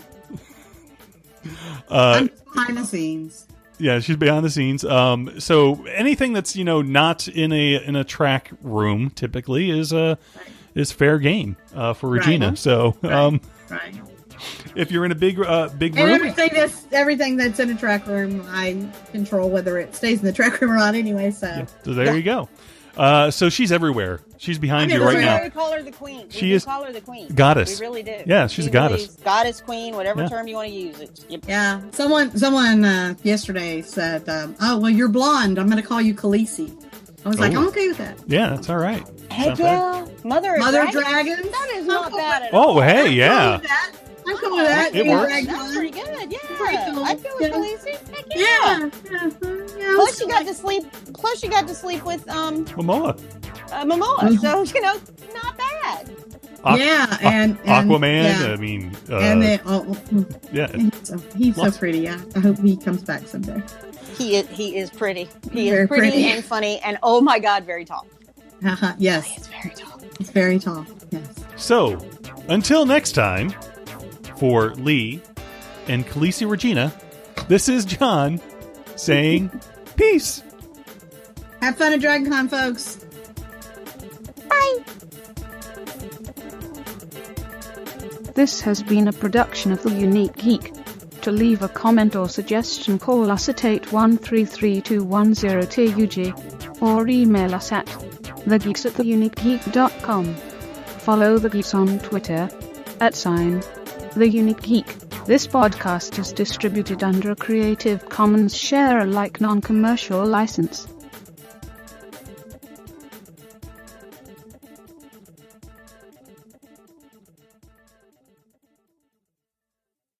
Uh, I'm just behind the scenes. Yeah, she's behind the scenes. Um, so anything that's you know not in a in a track room typically is uh, is fair game uh, for Regina. Right. So um, Right. if you're in a big uh, big And room, everything that's everything that's in a track room, I control whether it stays in the track room or not. Anyway, so yeah, so there you go. Uh, so she's everywhere. She's behind I'm you right everywhere. now. We call her the queen. We She do is call her the queen. goddess. We really do. Yeah, she's a She goddess. really is goddess, queen, whatever Yeah. term you want to use. It. Yep. yeah. Someone someone uh, yesterday said, um, "Oh, well, you're blonde. I'm going to call you Khaleesi." I was like, Oh. I'm okay with that. Yeah, that's all right. Heck Not bad. yeah, mother, of Mother dragons. dragons. That is I'm not cool bad with- at all. Oh, hey, I'm cool yeah. with that. I'm cool with that. It Being works. dragged That's on. pretty good. Yeah, Pretty cool. I feel Yeah. with Khaleesi. Heck yeah. Yeah. yeah. yeah Plus, you got to sleep. Plus, you got to sleep with um Momoa. uh, Momoa. So you know, not bad. Aqu- yeah, and, and Aquaman. yeah. I mean, uh, and then oh, yeah, he's so, he's so Lots- pretty. I, I hope he comes back someday. He is, he is pretty. He Very is pretty, pretty. and funny, and oh my god, very tall. Haha, yes, It's very tall. it's very tall. Yes. So, until next time, for Lee and Khaleesi Regina, this is John saying peace. Have fun at DragonCon, folks. This has been a production of The Unique Geek. To leave a comment or suggestion, call us at eight one three three two one zero T U G or email us at thegeeks at theuniquegeek dot com. Follow The Geeks on Twitter at sign The Unique Geek. This podcast is distributed under a Creative Commons Share-alike non-commercial license.